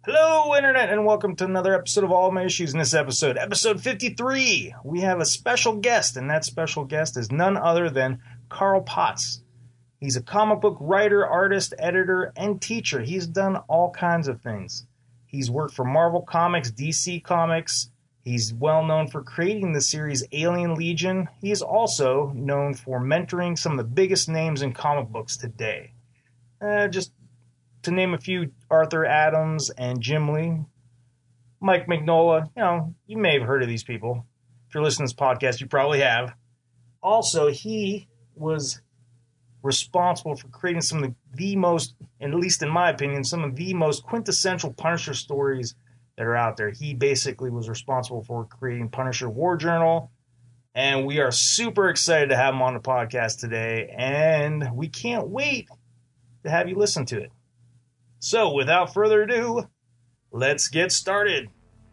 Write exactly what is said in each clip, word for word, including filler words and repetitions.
Hello, Internet, and welcome to another episode of All My Issues. In this episode, episode fifty-three, we have a special guest, and that special guest is none other than Carl Potts. He's a comic book writer, artist, editor, and teacher. He's done all kinds of things. He's worked for Marvel Comics, D C Comics. He's well known for creating the series Alien Legion. He is also known for mentoring some of the biggest names in comic books today. Uh, just to name a few, Arthur Adams and Jim Lee, Mike Mignola. You know, you may have heard of these people. If you're listening to this podcast, you probably have. Also, he was responsible for creating some of the, the most, at least in my opinion, some of the most quintessential Punisher stories that are out there. He basically was responsible for creating Punisher War Journal, and we are super excited to have him on the podcast today, and we can't wait to have you listen to it. So, without further ado, let's get started.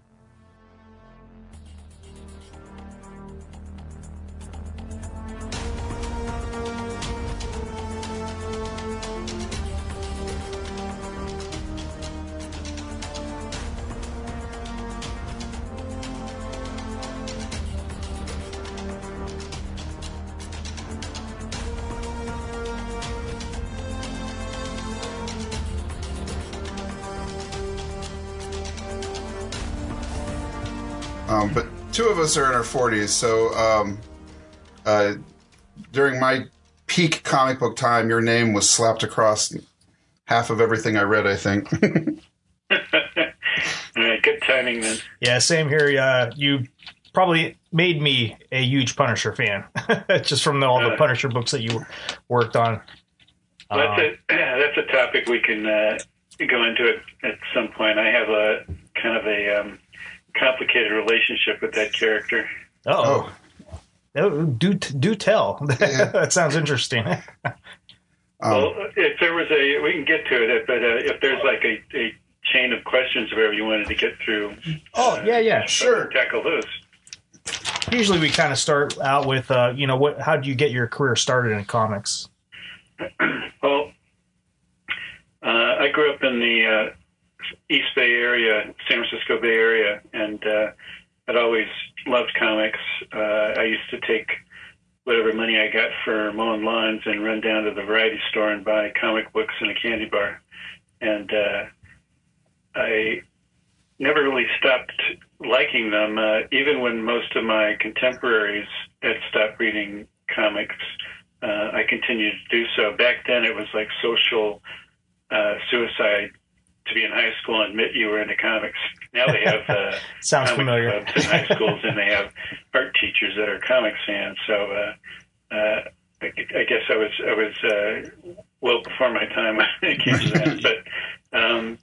Um, but two of us are in our forties, so um, uh, during my peak comic book time, your name was slapped across half of everything I read, I think. All right, good timing then. Yeah, same here. Uh, you probably made me a huge Punisher fan, just from the, all the Uh, Punisher books that you worked on. Well, that's, Um, a, that's a topic we can uh, go into it at some point. I have a kind of a um, complicated relationship with that character. oh, oh, do do tell. Yeah. That sounds interesting. Um, Well, if there was a, we can get to it, but uh, if there's like a, a chain of questions wherever you wanted to get through. Oh, uh, yeah, yeah, sure. Tackle those. Usually we kind of start out with, uh, you know, what? How do you get your career started in comics? Well, uh, I grew up in the uh, East Bay area, San Francisco Bay area, and uh, I'd always loved comics. Uh, I used to take whatever money I got for mowing lawns and run down to the variety store and buy comic books and a candy bar. And uh, I never really stopped liking them, uh, even when most of my contemporaries had stopped reading comics. Uh, I continued to do so. Back then, it was like social uh, suicide to be in high school and admit you were into comics. Now they have uh, Sounds comic familiar. clubs in high schools, and they have art teachers that are comics fans. So uh, uh, I, I guess I was I was uh, well before my time when it came to that. But um,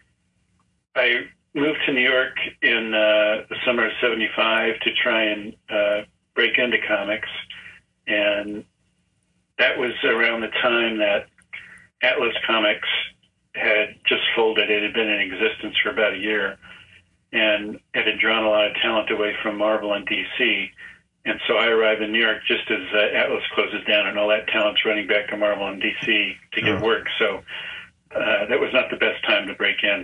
I moved to New York in uh, the summer of seventy-five to try and uh, break into comics, and that was around the time that Atlas Comics had just folded. It had been in existence for about a year, and it had drawn a lot of talent away from Marvel and D C. And so I arrived in New York just as uh, Atlas closes down, and all that talent's running back to Marvel and D C to get Oh. work. So uh, that was not the best time to break in.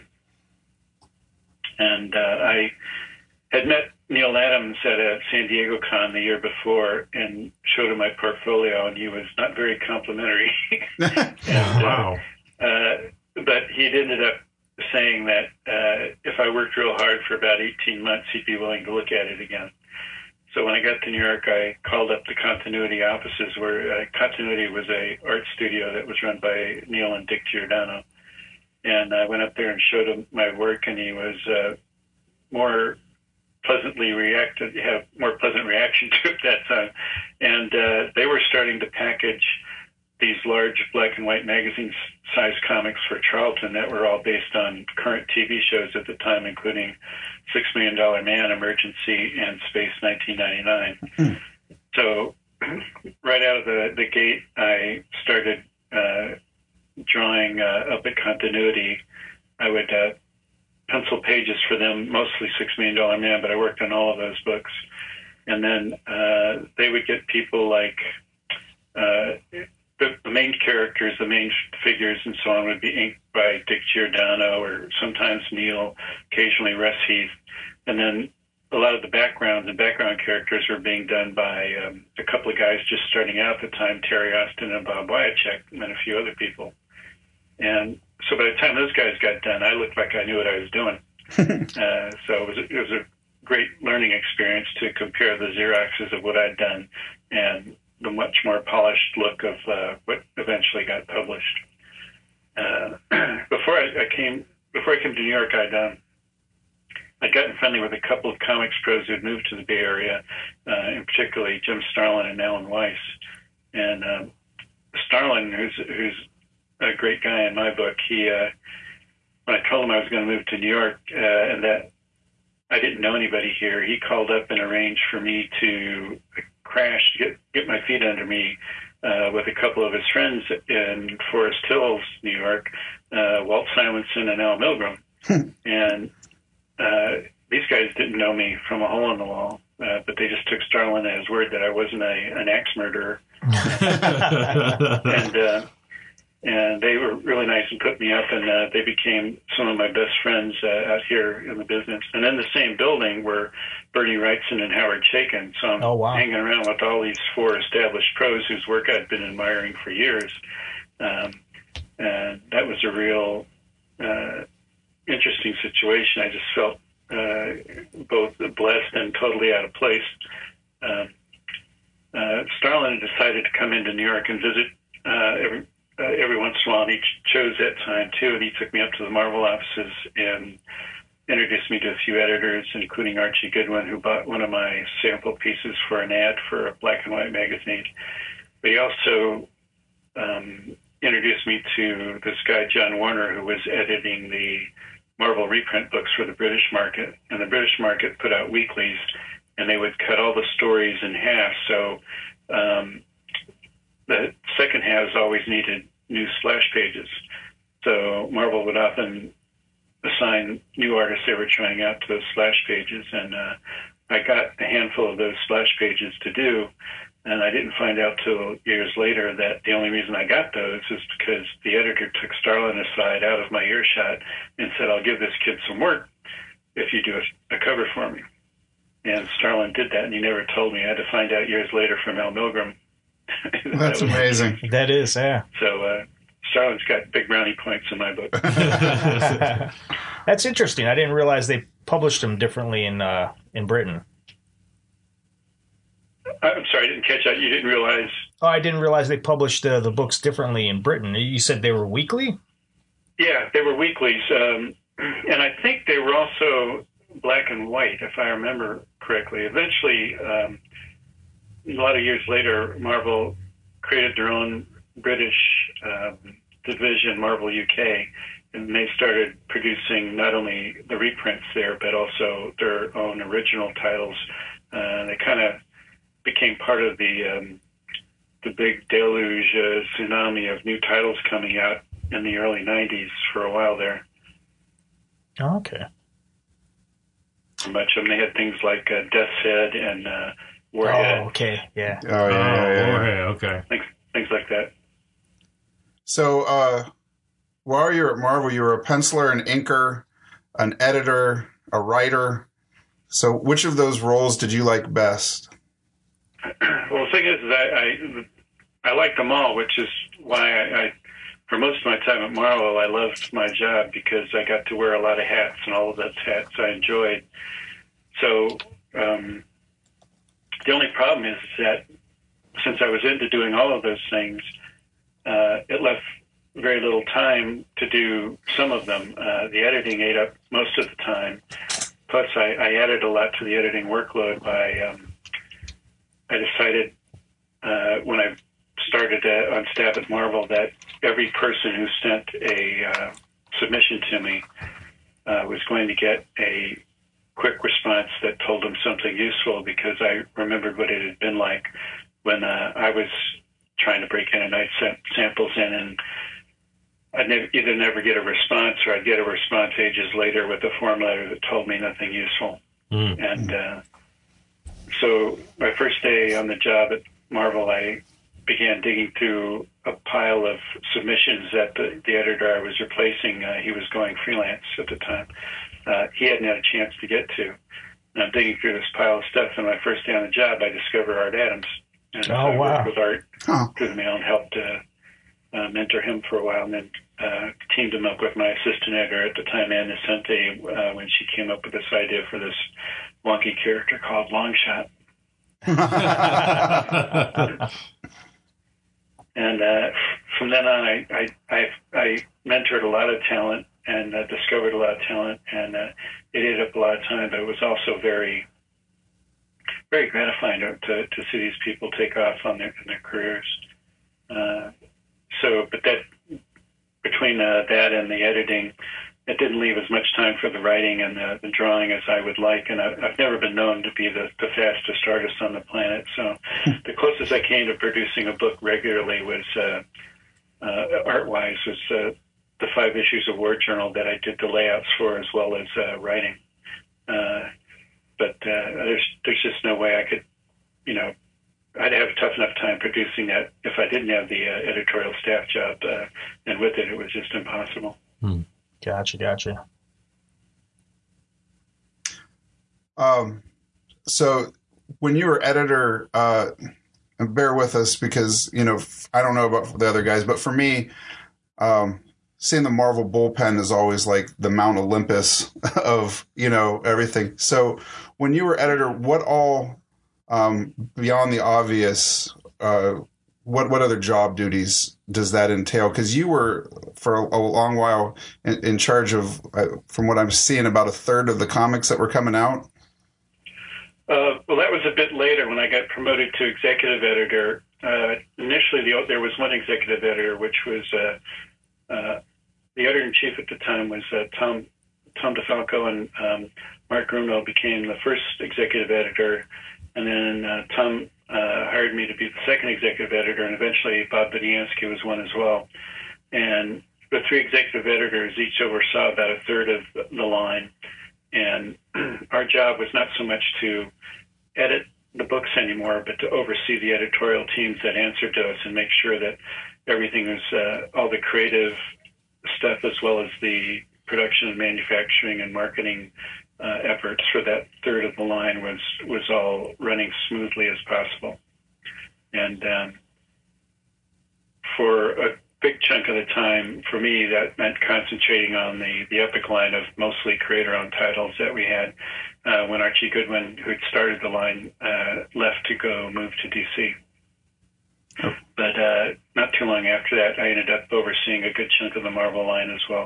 And uh, I had met Neil Adams at a San Diego Con the year before and showed him my portfolio, and he was not very complimentary. and, Wow. Uh, uh, but he ended up saying that uh, if I worked real hard for about eighteen months, he'd be willing to look at it again. So when I got to New York, I called up the Continuity offices, where uh, Continuity was a art studio that was run by Neil and Dick Giordano. And I went up there and showed him my work, and he was uh, more pleasantly reacted, have more pleasant reaction to it that time. And uh, they were starting to package these large black and white magazine size comics for Charlton that were all based on current T V shows at the time, including Six Million Dollar Man, Emergency, and Space nineteen ninety-nine. Hmm. So right out of the, the gate, I started uh, drawing uh, up at Continuity. I would uh, pencil pages for them, mostly Six Million Dollar Man, but I worked on all of those books. And then uh, they would get people like uh, the, the main characters, the main figures, and so on would be inked by Dick Giordano or sometimes Neil, occasionally Russ Heath, and then a lot of the backgrounds and background characters were being done by um, a couple of guys just starting out at the time, Terry Austin and Bob Wyacek, and then a few other people. And so by the time those guys got done, I looked like I knew what I was doing. uh, so it was, it was a great learning experience to compare the Xeroxes of what I'd done and the much more polished look of uh, what eventually got published. Uh, before I, I came, before I came to New York, I'd um, I'd gotten friendly with a couple of comics pros who'd moved to the Bay Area, uh, and particularly Jim Starlin and Alan Weiss. And um, Starlin, who's who's a great guy in my book, he uh, when I told him I was going to move to New York uh, and that I didn't know anybody here, he called up and arranged for me to crash, get get my feet under me uh, with a couple of his friends in Forest Hills, New York, uh, Walt Simonson and Al Milgram. And uh, these guys didn't know me from a hole in the wall, uh, but they just took Starlin at his word that I wasn't a, an axe murderer. and uh, and they were really nice and put me up, and uh, they became some of my best friends uh, out here in the business. And in the same building were Bernie Wrightson and Howard Chaykin. So I'm oh, wow. hanging around with all these four established pros whose work I'd been admiring for years. Um, and that was a real uh, interesting situation. I just felt uh, both blessed and totally out of place. Um, uh, Starlin decided to come into New York and visit uh, every, uh, every once in a while, and he chose that time too. And he took me up to the Marvel offices and introduced me to a few editors, including Archie Goodwin, who bought one of my sample pieces for an ad for a black and white magazine. But he also um, introduced me to this guy, John Warner, who was editing the Marvel reprint books for the British market. And the British market put out weeklies, and they would cut all the stories in half. So um, the second halves always needed new splash pages. So Marvel would often assign new artists they were trying out to those splash pages. And uh, I got a handful of those splash pages to do. And I didn't find out till years later that the only reason I got those is because the editor took Starlin aside out of my earshot and said, "I'll give this kid some work if you do a, a cover for me." And Starlin did that, and he never told me. I had to find out years later from Al Milgram. That's that amazing. That is, yeah. So uh, Starlin's got big brownie points in my book. That's interesting. I didn't realize they published them differently in uh, in Britain. I'm sorry, I didn't catch that. You didn't realize? Oh, I didn't realize they published uh, the books differently in Britain. You said they were weekly? Yeah, they were weeklies. Um, and I think they were also black and white, if I remember correctly. Eventually, um, a lot of years later, Marvel created their own British um, division, Marvel U K, and they started producing not only the reprints there, but also their own original titles. Uh, they kind of became part of the um, the big deluge uh, tsunami of new titles coming out in the early nineties for a while there. Oh, okay. Much of them, they had things like uh, Death's Head and uh, Warhead. Oh, okay, yeah. Oh, yeah, yeah, yeah. Warhead, okay. Things, things like that. So, uh, while you were at Marvel, you were a penciler, an inker, an editor, a writer. So, which of those roles did you like best? Well, the thing is that I I like them all, which is why I, I, for most of my time at Marvel, I loved my job because I got to wear a lot of hats, and all of those hats I enjoyed. So um, the only problem is that since I was into doing all of those things, uh, it left very little time to do some of them. Uh, the editing ate up most of the time. Plus, I, I added a lot to the editing workload by um, I decided uh, when I started uh, on staff at Marvel that every person who sent a uh, submission to me uh, was going to get a quick response that told them something useful, because I remembered what it had been like when uh, I was trying to break in and I'd sent samples in, and I'd ne- either never get a response or I'd get a response ages later with a form letter that told me nothing useful. Mm. And uh, so my first day on the job at Marvel, I began digging through a pile of submissions that the, the editor I was replacing, uh, he was going freelance at the time, uh, he hadn't had a chance to get to. And I'm digging through this pile of stuff, and my first day on the job, I discovered Art Adams. And oh, so I wow. worked with Art Huh. through the mail and helped uh, uh, mentor him for a while, and then uh, teamed him up with my assistant editor at the time, Ann Nesente, uh, when she came up with this idea for this wonky character called Longshot. And uh, from then on, I, I, I, I mentored a lot of talent and uh, discovered a lot of talent, and uh, it ate up a lot of time, but it was also very, very gratifying to, to, to see these people take off on their, in their careers. Uh, so, but that, between uh, that and the editing, it didn't leave as much time for the writing and the, the drawing as I would like, and I, I've never been known to be the, the fastest artist on the planet. So the closest I came to producing a book regularly was, uh, uh, art-wise, was uh, the five issues of Word Journal that I did the layouts for, as well as uh, writing. Uh, but uh, there's there's just no way I could, you know, I'd have a tough enough time producing that if I didn't have the uh, editorial staff job, uh, and with it, it was just impossible. Hmm. Gotcha, gotcha. Um, so when you were editor, uh, and bear with us because, you know, I don't know about the other guys, but for me, um, seeing the Marvel bullpen is always like the Mount Olympus of, you know, everything. So when you were editor, what all, um, beyond the obvious, uh, What what other job duties does that entail? Because you were, for a, a long while, in, in charge of, uh, from what I'm seeing, about a third of the comics that were coming out. Uh, well, that was a bit later when I got promoted to executive editor. Uh, initially, the, there was one executive editor, which was uh, uh, the editor-in-chief at the time was uh, Tom Tom DeFalco, and um, Mark Grunow became the first executive editor, and then uh, Tom Uh, hired me to be the second executive editor, and eventually Bob Budiansky was one as well. And the three executive editors each oversaw about a third of the line. And our job was not so much to edit the books anymore, but to oversee the editorial teams that answered to us and make sure that everything was, uh, all the creative stuff as well as the production and manufacturing and marketing Uh, efforts for that third of the line was was all running smoothly as possible. And um, for a big chunk of the time, for me, that meant concentrating on the, the Epic line of mostly creator-owned titles that we had uh, when Archie Goodwin, who'd started the line, uh, left to go move to D C. Oh. But uh, not too long after that, I ended up overseeing a good chunk of the Marvel line as well.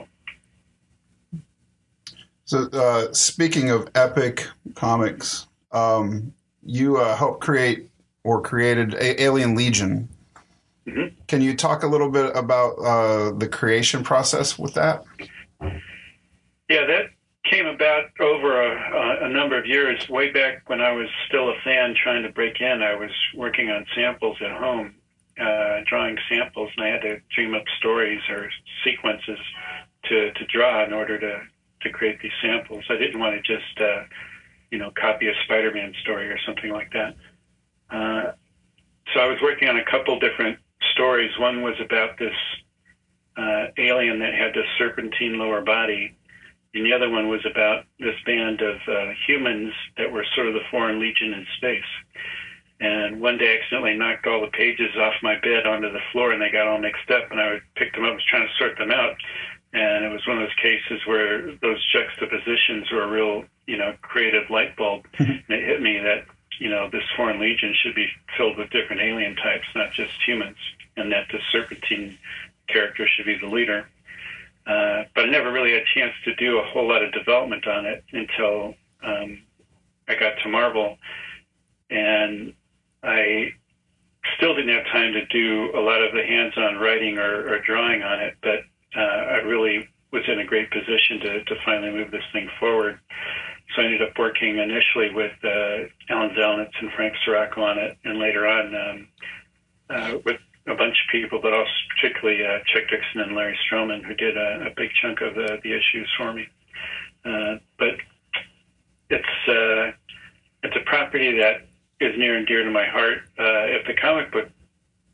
So, uh, speaking of Epic Comics, um, you uh, helped create or created a- Alien Legion. Mm-hmm. Can you talk a little bit about uh, the creation process with that? Yeah, that came about over a, a number of years. Way back when I was still a fan trying to break in, I was working on samples at home, uh, drawing samples, and I had to dream up stories or sequences to, to draw in order to to create these samples. I didn't want to just, uh, you know, copy a Spider-Man story or something like that. Uh, so I was working on a couple different stories. One was about this uh, alien that had this serpentine lower body, and the other one was about this band of uh, humans that were sort of the Foreign Legion in space. And one day I accidentally knocked all the pages off my bed onto the floor, and they got all mixed up, and I picked them up, was trying to sort them out. And it was one of those cases where those juxtapositions were a real, you know, creative light bulb. And it hit me that, you know, this Foreign Legion should be filled with different alien types, not just humans, and that the Serpentine character should be the leader. Uh, but I never really had a chance to do a whole lot of development on it until um, I got to Marvel. And I still didn't have time to do a lot of the hands-on writing or, or drawing on it, but Uh, I really was in a great position to, to finally move this thing forward. So I ended up working initially with uh, Alan Zelnitz and Frank Sirocco on it, and later on um, uh, with a bunch of people, but also particularly uh, Chuck Dixon and Larry Stroman, who did a, a big chunk of the, the issues for me. Uh, but it's uh, it's a property that is near and dear to my heart. Uh, if the comic book uh,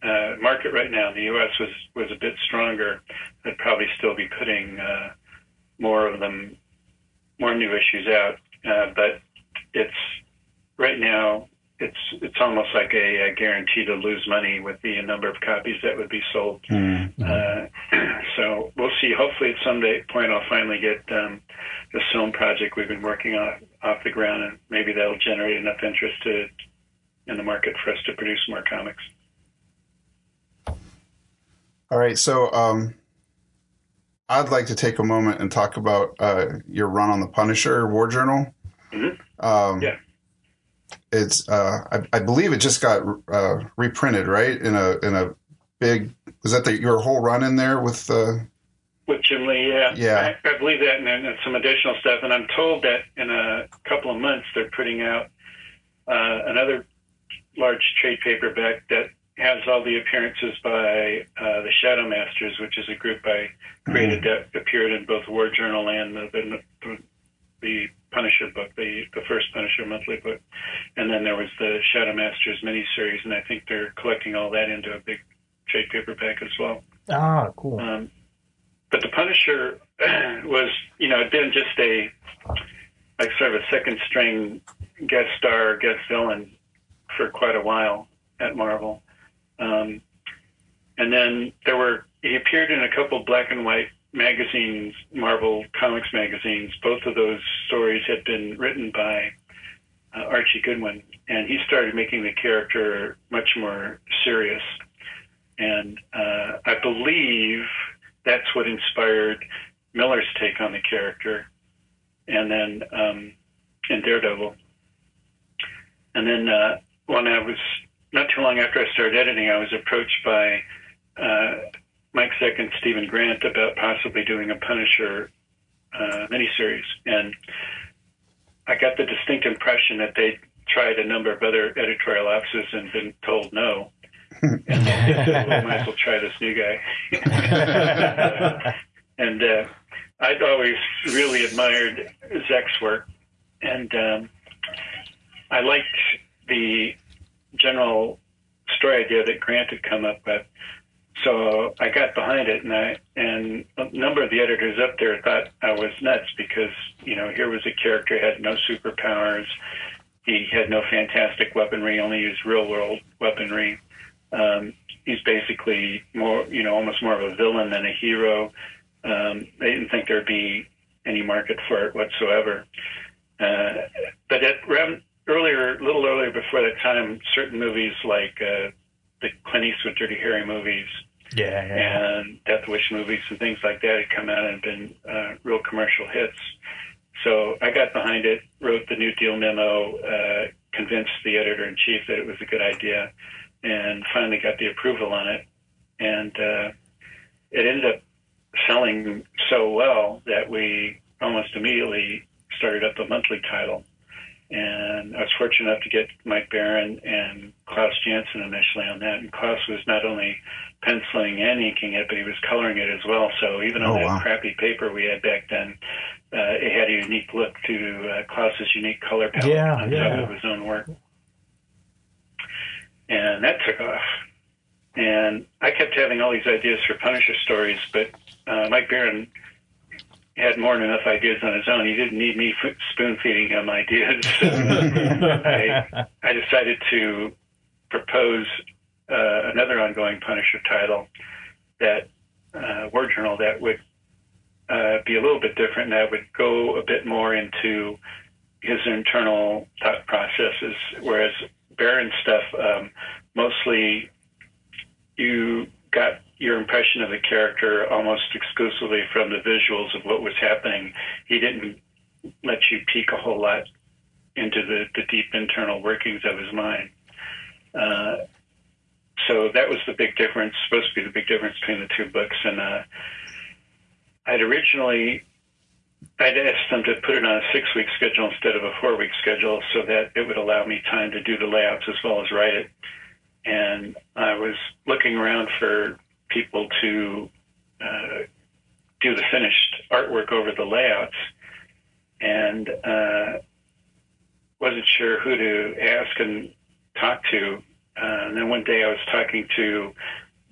market right now in the U S was, was a bit stronger, I'd probably still be putting uh, more of them, more new issues out. Uh, but it's right now, it's it's almost like a, a guarantee to lose money with the number of copies that would be sold. Mm-hmm. Uh, so we'll see. Hopefully, at some day, point, I'll finally get um, this film project we've been working on off the ground, and maybe that'll generate enough interest to in the market for us to produce more comics. All right, so um, I'd like to take a moment and talk about uh, your run on the Punisher War Journal. Mm-hmm. Um, yeah. It's, uh, I, I believe it just got uh, reprinted, right? In a in a big, was that the, your whole run in there with? Uh... With Jim Lee, yeah, yeah. I, I believe that, and, and some additional stuff. And I'm told that in a couple of months they're putting out uh, another large trade paperback that has all the appearances by uh, the Shadow Masters, which is a group I created mm-hmm. that appeared in both War Journal and the, the, the, the Punisher book, the, the first Punisher monthly book. And then there was the Shadow Masters miniseries, and I think they're collecting all that into a big trade paperback as well. Ah, cool. Um, but the Punisher was, you know, it'd been just a, like sort of a second string guest star, guest villain for quite a while at Marvel. Um, and then there were, he appeared in a couple black and white magazines, Marvel Comics magazines. Both of those stories had been written by uh, Archie Goodwin, and he started making the character much more serious. And uh, I believe that's what inspired Miller's take on the character, and then um, in Daredevil. And then uh, when I was, not too long after I started editing, I was approached by uh, Mike Zeck and Stephen Grant about possibly doing a Punisher uh, miniseries. And I got the distinct impression that they'd tried a number of other editorial offices and been told no. And they said, well, we might as well try this new guy. uh, and uh, I'd always really admired Zeck's work. And um, I liked the general story idea that Grant had come up with. So I got behind it, and I, and a number of the editors up there thought I was nuts because, you know, here was a character who had no superpowers. He had no fantastic weaponry, only used real-world weaponry. Um, he's basically more, you know, almost more of a villain than a hero. Um, they didn't think there'd be any market for it whatsoever. Uh, but at, around earlier, a little earlier before that time, certain movies like uh, the Clint Eastwood Dirty Harry movies yeah, yeah. and Death Wish movies and things like that had come out and been uh, real commercial hits. So I got behind it, wrote the New Deal memo, uh, convinced the editor-in-chief that it was a good idea, and finally got the approval on it. And uh, it ended up selling so well that we almost immediately started up a monthly title. And I was fortunate enough to get Mike Baron and Klaus Janson initially on that. And Klaus was not only penciling and inking it, but he was coloring it as well. So even on oh, that wow. crappy paper we had back then, uh, it had a unique look to uh, Klaus's unique color palette yeah, on yeah. top of his own work. And that took off. And I kept having all these ideas for Punisher stories, but uh, Mike Baron had more than enough ideas on his own. He didn't need me f- spoon-feeding him ideas. So I, I decided to propose uh, another ongoing Punisher title, that uh, War Journal, that would uh, be a little bit different, and that would go a bit more into his internal thought processes, whereas Baron's stuff, um, mostly you got your impression of the character almost exclusively from the visuals of what was happening. He didn't let you peek a whole lot into the, the deep internal workings of his mind. Uh, so that was the big difference, supposed to be the big difference between the two books. And uh, I'd originally, I'd asked them to put it on a six-week schedule instead of a four-week schedule so that it would allow me time to do the layouts as well as write it. And I was looking around for people to uh, do the finished artwork over the layouts, and uh, wasn't sure who to ask and talk to. Uh, and then one day I was talking to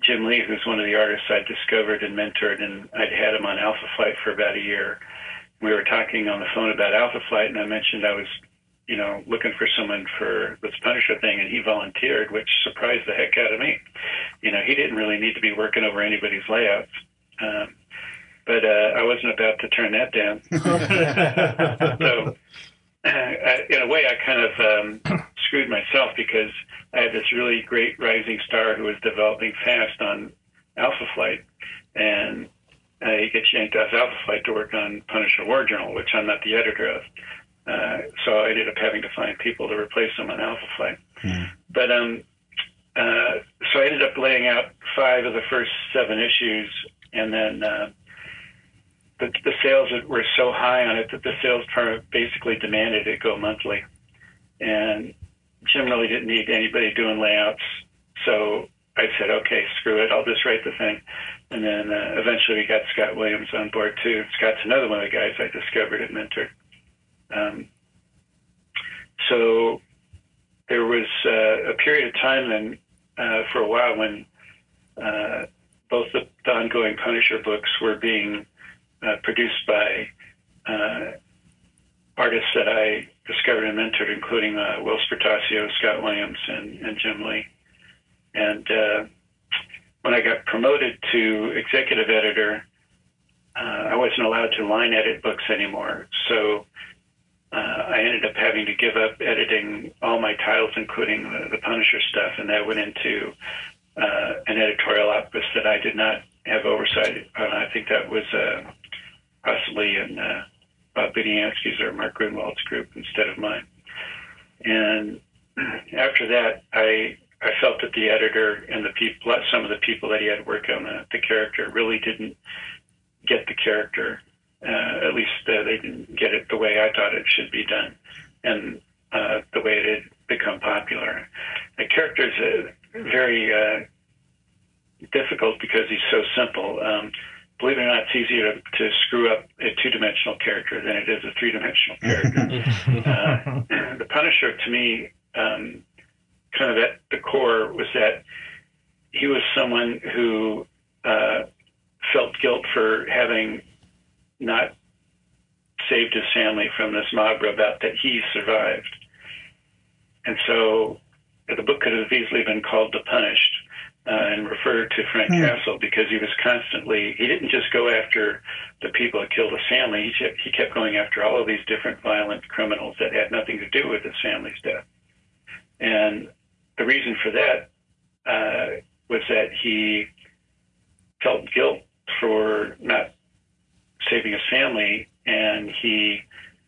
Jim Lee, who's one of the artists I'd discovered and mentored, and I'd had him on Alpha Flight for about a year. We were talking on the phone about Alpha Flight, and I mentioned I was, you know, looking for someone for this Punisher thing, and he volunteered, which surprised the heck out of me. You know, he didn't really need to be working over anybody's layouts. Um, but uh, I wasn't about to turn that down. So, uh, in a way, I kind of um, screwed myself because I had this really great rising star who was developing fast on Alpha Flight, and uh, he gets yanked off Alpha Flight to work on Punisher War Journal, which I'm not the editor of. Uh, so I ended up having to find people to replace him on Alpha Flight. Mm. But um, uh, so I ended up laying out five of the first seven issues, and then uh, the, the sales were so high on it that the sales department basically demanded it go monthly. And Jim really didn't need anybody doing layouts, so I said, okay, screw it, I'll just write the thing. And then uh, eventually we got Scott Williams on board too. Scott's another one of the guys I discovered and mentored. Um, so there was uh, a period of time then uh, for a while when uh, both the, the ongoing Punisher books were being uh, produced by uh, artists that I discovered and mentored, including uh, Will Spertasio, Scott Williams, and, and Jim Lee. And uh, when I got promoted to executive editor, uh, I wasn't allowed to line edit books anymore. So uh, I ended up having to give up editing all my titles, including the, the Punisher stuff, and that went into uh, an editorial office that I did not have oversight on. I think that was uh, possibly in uh, Bob Budiansky's or Mark Grunwald's group instead of mine. And after that, I I felt that the editor and the people, some of the people that he had worked on the, the character really didn't get the character. Uh, at least uh, they didn't get it the way I thought it should be done, and uh, the way it had become popular. The character is uh, very uh, difficult because he's so simple. Um, believe it or not, it's easier to, to screw up a two-dimensional character than it is a three-dimensional character. uh, the Punisher, to me, um, kind of at the core, was that he was someone who uh, felt guilt for having not saved his family from this mob robot that he survived. And so the book could have easily been called The Punished uh, and referred to Frank mm. Castle, because he was constantly, he didn't just go after the people that killed his family, he, he kept going after all of these different violent criminals that had nothing to do with his family's death. And the reason for that uh, was that he felt guilt for not saving his family, and he,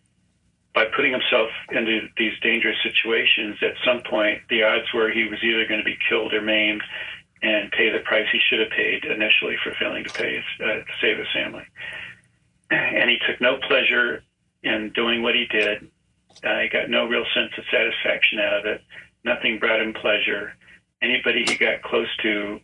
by putting himself into these dangerous situations, at some point the odds were he was either going to be killed or maimed and pay the price he should have paid initially for failing to pay his, uh, to save his family. And he took no pleasure in doing what he did. Uh, he got no real sense of satisfaction out of it. Nothing brought him pleasure. Anybody he got close to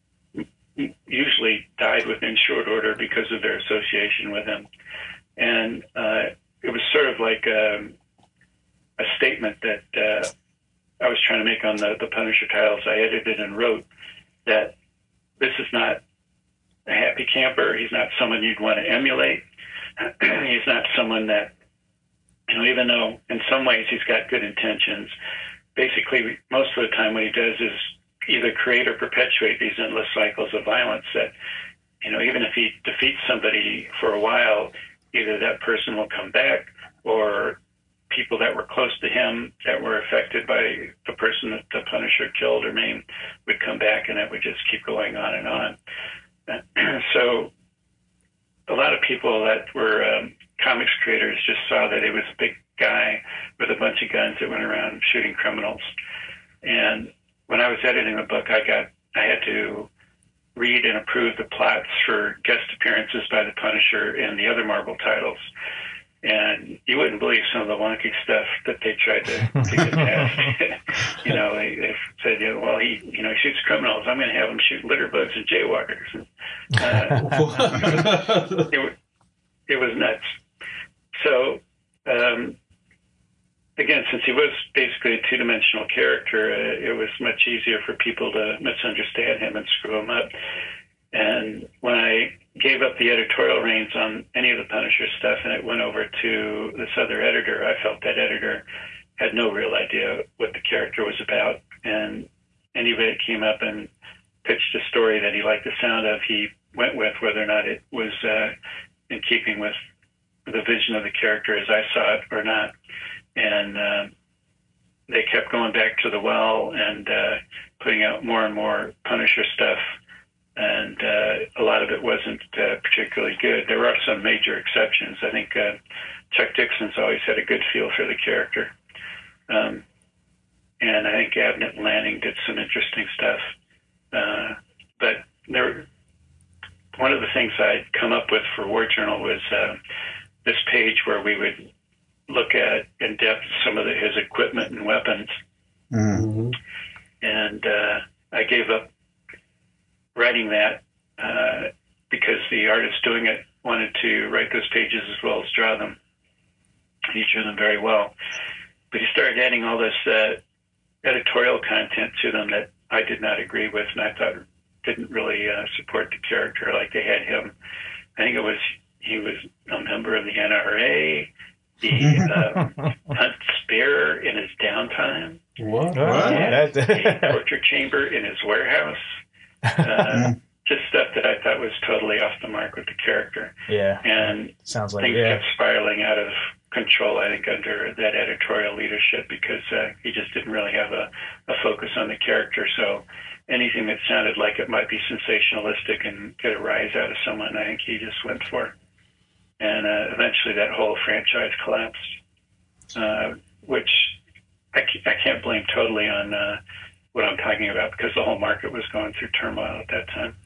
usually died within short order because of their association with him. And uh, it was sort of like um, a statement that uh, I was trying to make on the, the Punisher titles I edited and wrote, that this is not a happy camper. He's not someone you'd want to emulate. He's not someone that, you know, even though in some ways he's got good intentions, basically most of the time what he does is either create or perpetuate these endless cycles of violence that, you know, even if he defeats somebody for a while, either that person will come back, or people that were close to him that were affected by the person that the Punisher killed or maimed would come back, and it would just keep going on and on. So a lot of people that were um, comics creators just saw that he was a big guy with a bunch of guns that went around shooting criminals. And when I was editing the book, I got I had to read and approve the plots for guest appearances by the Punisher in the other Marvel titles. And you wouldn't believe some of the wonky stuff that they tried to, to get past. You know, they, they said, you know, well, he, you know, he shoots criminals. I'm going to have him shoot litter bugs and jaywalkers. Uh, it, it was nuts. So, um, again, since he was basically a two-dimensional character, uh, it was much easier for people to misunderstand him and screw him up. And when I gave up the editorial reins on any of the Punisher stuff and it went over to this other editor, I felt that editor had no real idea what the character was about. And anybody that came up and pitched a story that he liked the sound of, he went with, whether or not it was uh, in keeping with the vision of the character as I saw it or not. And uh, they kept going back to the well and uh, putting out more and more Punisher stuff. And uh, a lot of it wasn't uh, particularly good. There are some major exceptions. I think uh, Chuck Dixon's always had a good feel for the character. Um, and I think Abnett Lanning did some interesting stuff. Uh, but there, one of the things I'd come up with for War Journal was uh, this page where we would look at in depth some of the, his equipment and weapons. Mm-hmm. And uh, I gave up writing that uh, because the artist doing it wanted to write those pages as well as draw them. He drew them very well. But he started adding all this uh, editorial content to them that I did not agree with, and I thought didn't really uh, support the character. Like they had him, I think it was, he was a member of the N R A. He uh, hunts bear in his downtime. What? What? A torture chamber in his warehouse. Uh, just stuff that I thought was totally off the mark with the character. Yeah. And sounds like things yeah. kept spiraling out of control, I think, under that editorial leadership because uh, he just didn't really have a, a focus on the character. So anything that sounded like it might be sensationalistic and get a rise out of someone, I think he just went for. And uh, eventually that whole franchise collapsed, uh, which I, I can't blame totally on uh, what I'm talking about because the whole market was going through turmoil at that time.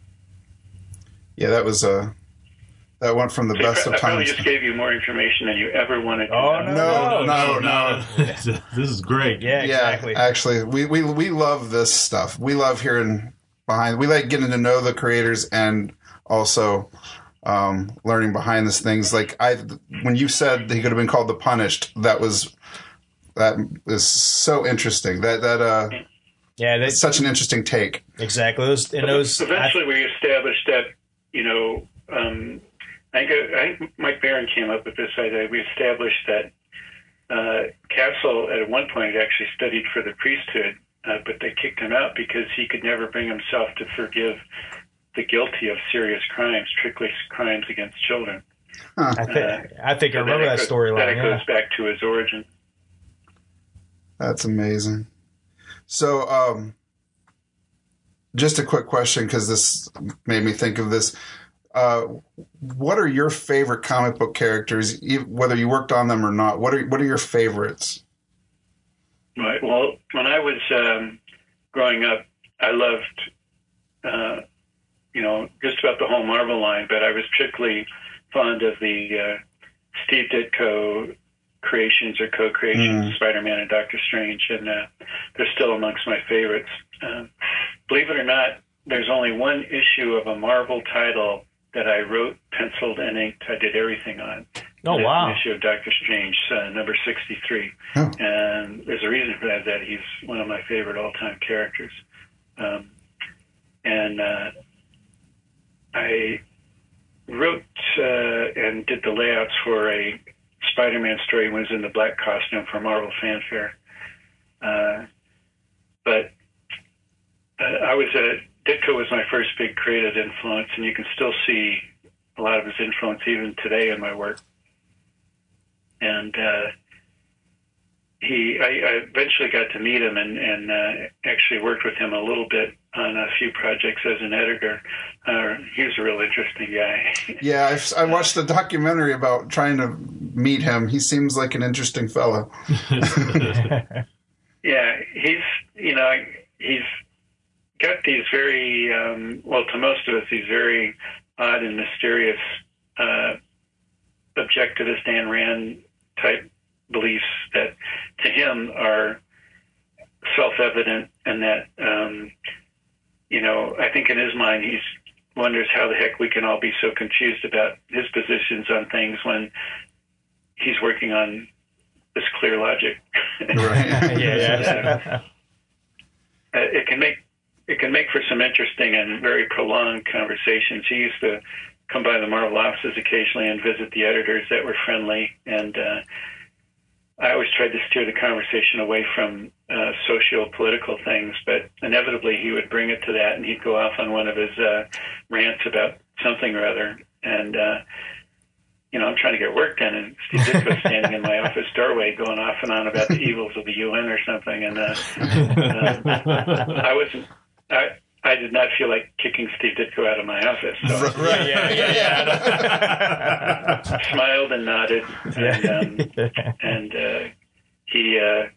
Yeah, that was uh, that went from the so best I, of I probably times. just gave you more information than you ever wanted to Oh, know. No, no, no. no. This is great. Yeah, exactly. Yeah, actually, we, we we love this stuff. We love hearing behind. We like getting to know the creators and also um, learning behind these things. Like I, when you said he could have been called the Punished, that was that is so interesting. That that uh, yeah, that's such an interesting take. Exactly. Those and those. Eventually, I, we established that you know. Um, I think, I think Mike Barron came up with this idea. We established that uh, Castle at one point had actually studied for the priesthood, uh, but they kicked him out because he could never bring himself to forgive the guilty of serious crimes, particularly crimes against children. Huh. I, th- Uh, I think so I remember that goes, storyline. That it yeah. goes back to his origin. That's amazing. So, um, just a quick question because this made me think of this. Uh, what are your favorite comic book characters, whether you worked on them or not? What are what are your favorites? Right. Well, when I was um, growing up, I loved, uh, you know, just about the whole Marvel line, but I was particularly fond of the uh, Steve Ditko creations or co-creations, Mm. Spider-Man and Doctor Strange, and uh, they're still amongst my favorites. Uh, believe it or not, there's only one issue of a Marvel title that I wrote, penciled, and inked. I did everything on. Oh, It's wow. an issue of Doctor Strange, uh, number sixty-three. Oh. And there's a reason for that, that he's one of my favorite all-time characters. Um, and uh, I wrote uh, and did the layouts for a Spider-Man story when he was in the black costume for Marvel Fanfare. Uh, but uh, I was a Ditko was my first big creative influence, and you can still see a lot of his influence even today in my work. And uh, he, I, I eventually got to meet him and, and uh, actually worked with him a little bit on a few projects as an editor. Uh, he was a real interesting guy. Yeah, I've, I watched the documentary about trying to meet him. He seems like an interesting fellow. Yeah, he's, you know, he's got these very, um, well, to most of us, these very odd and mysterious uh, objectivist Ayn Rand type beliefs that to him are self-evident, and that, um, you know, I think in his mind he wonders how the heck we can all be so confused about his positions on things when he's working on this clear logic. Right. yeah, yeah. Uh, it can make it can make for some interesting and very prolonged conversations. He used to come by the Marvel offices occasionally and visit the editors that were friendly, and uh, I always tried to steer the conversation away from uh, socio-political things, but inevitably he would bring it to that, and he'd go off on one of his uh, rants about something or other, and uh, you know, I'm trying to get work done, and Steve Ditko's standing in my office doorway going off and on about the evils of the U N or something, and uh, uh, I wasn't, I, I did not feel like kicking Steve Ditko out of my office. So Right, yeah, yeah, yeah. smiled and nodded, and, um, and uh, he, uh,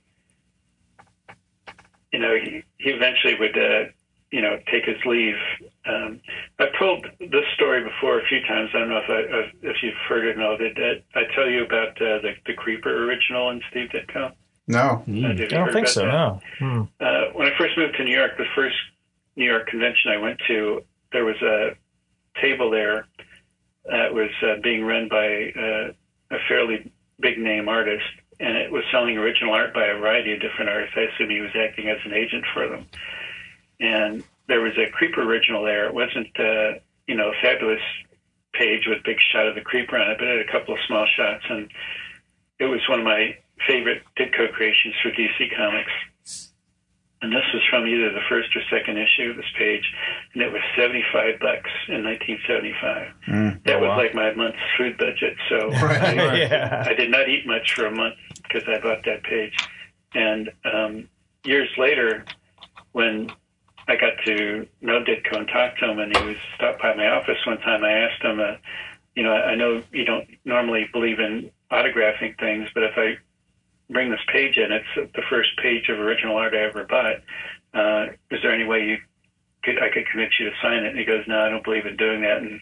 you know, he, he eventually would, uh, you know, take his leave. Um, I've told this story before a few times. I don't know if I, if you've heard it or not. Did I tell you about uh, the the Creeper original and Steve Ditko? No. Uh, I don't think so. that? No. Hmm. Uh, when I first moved to New York, the first New York convention I went to, there was a table there that was uh, being run by uh, a fairly big name artist, and it was selling original art by a variety of different artists. I assume he was acting as an agent for them. And there was a Creeper original there. It wasn't, uh, you know, a fabulous page with a big shot of the Creeper on it, but it had a couple of small shots, and it was one of my favorite Ditko creations for D C Comics. And this was from either the first or second issue of this page, and it was seventy-five bucks in nineteen seventy-five. Mm. That Oh, was wow. like my month's food budget. So Right. I, Yeah. I did not eat much for a month because I bought that page. And um, years later, when I got to know Ditko and talk to him, and he was stopped by my office one time, I asked him, uh, you know, I know you don't normally believe in autographing things, but if I bring this page in, it's the first page of original art I ever bought. Uh, is there any way you could, I could convince you to sign it? And he goes, no, I don't believe in doing that. And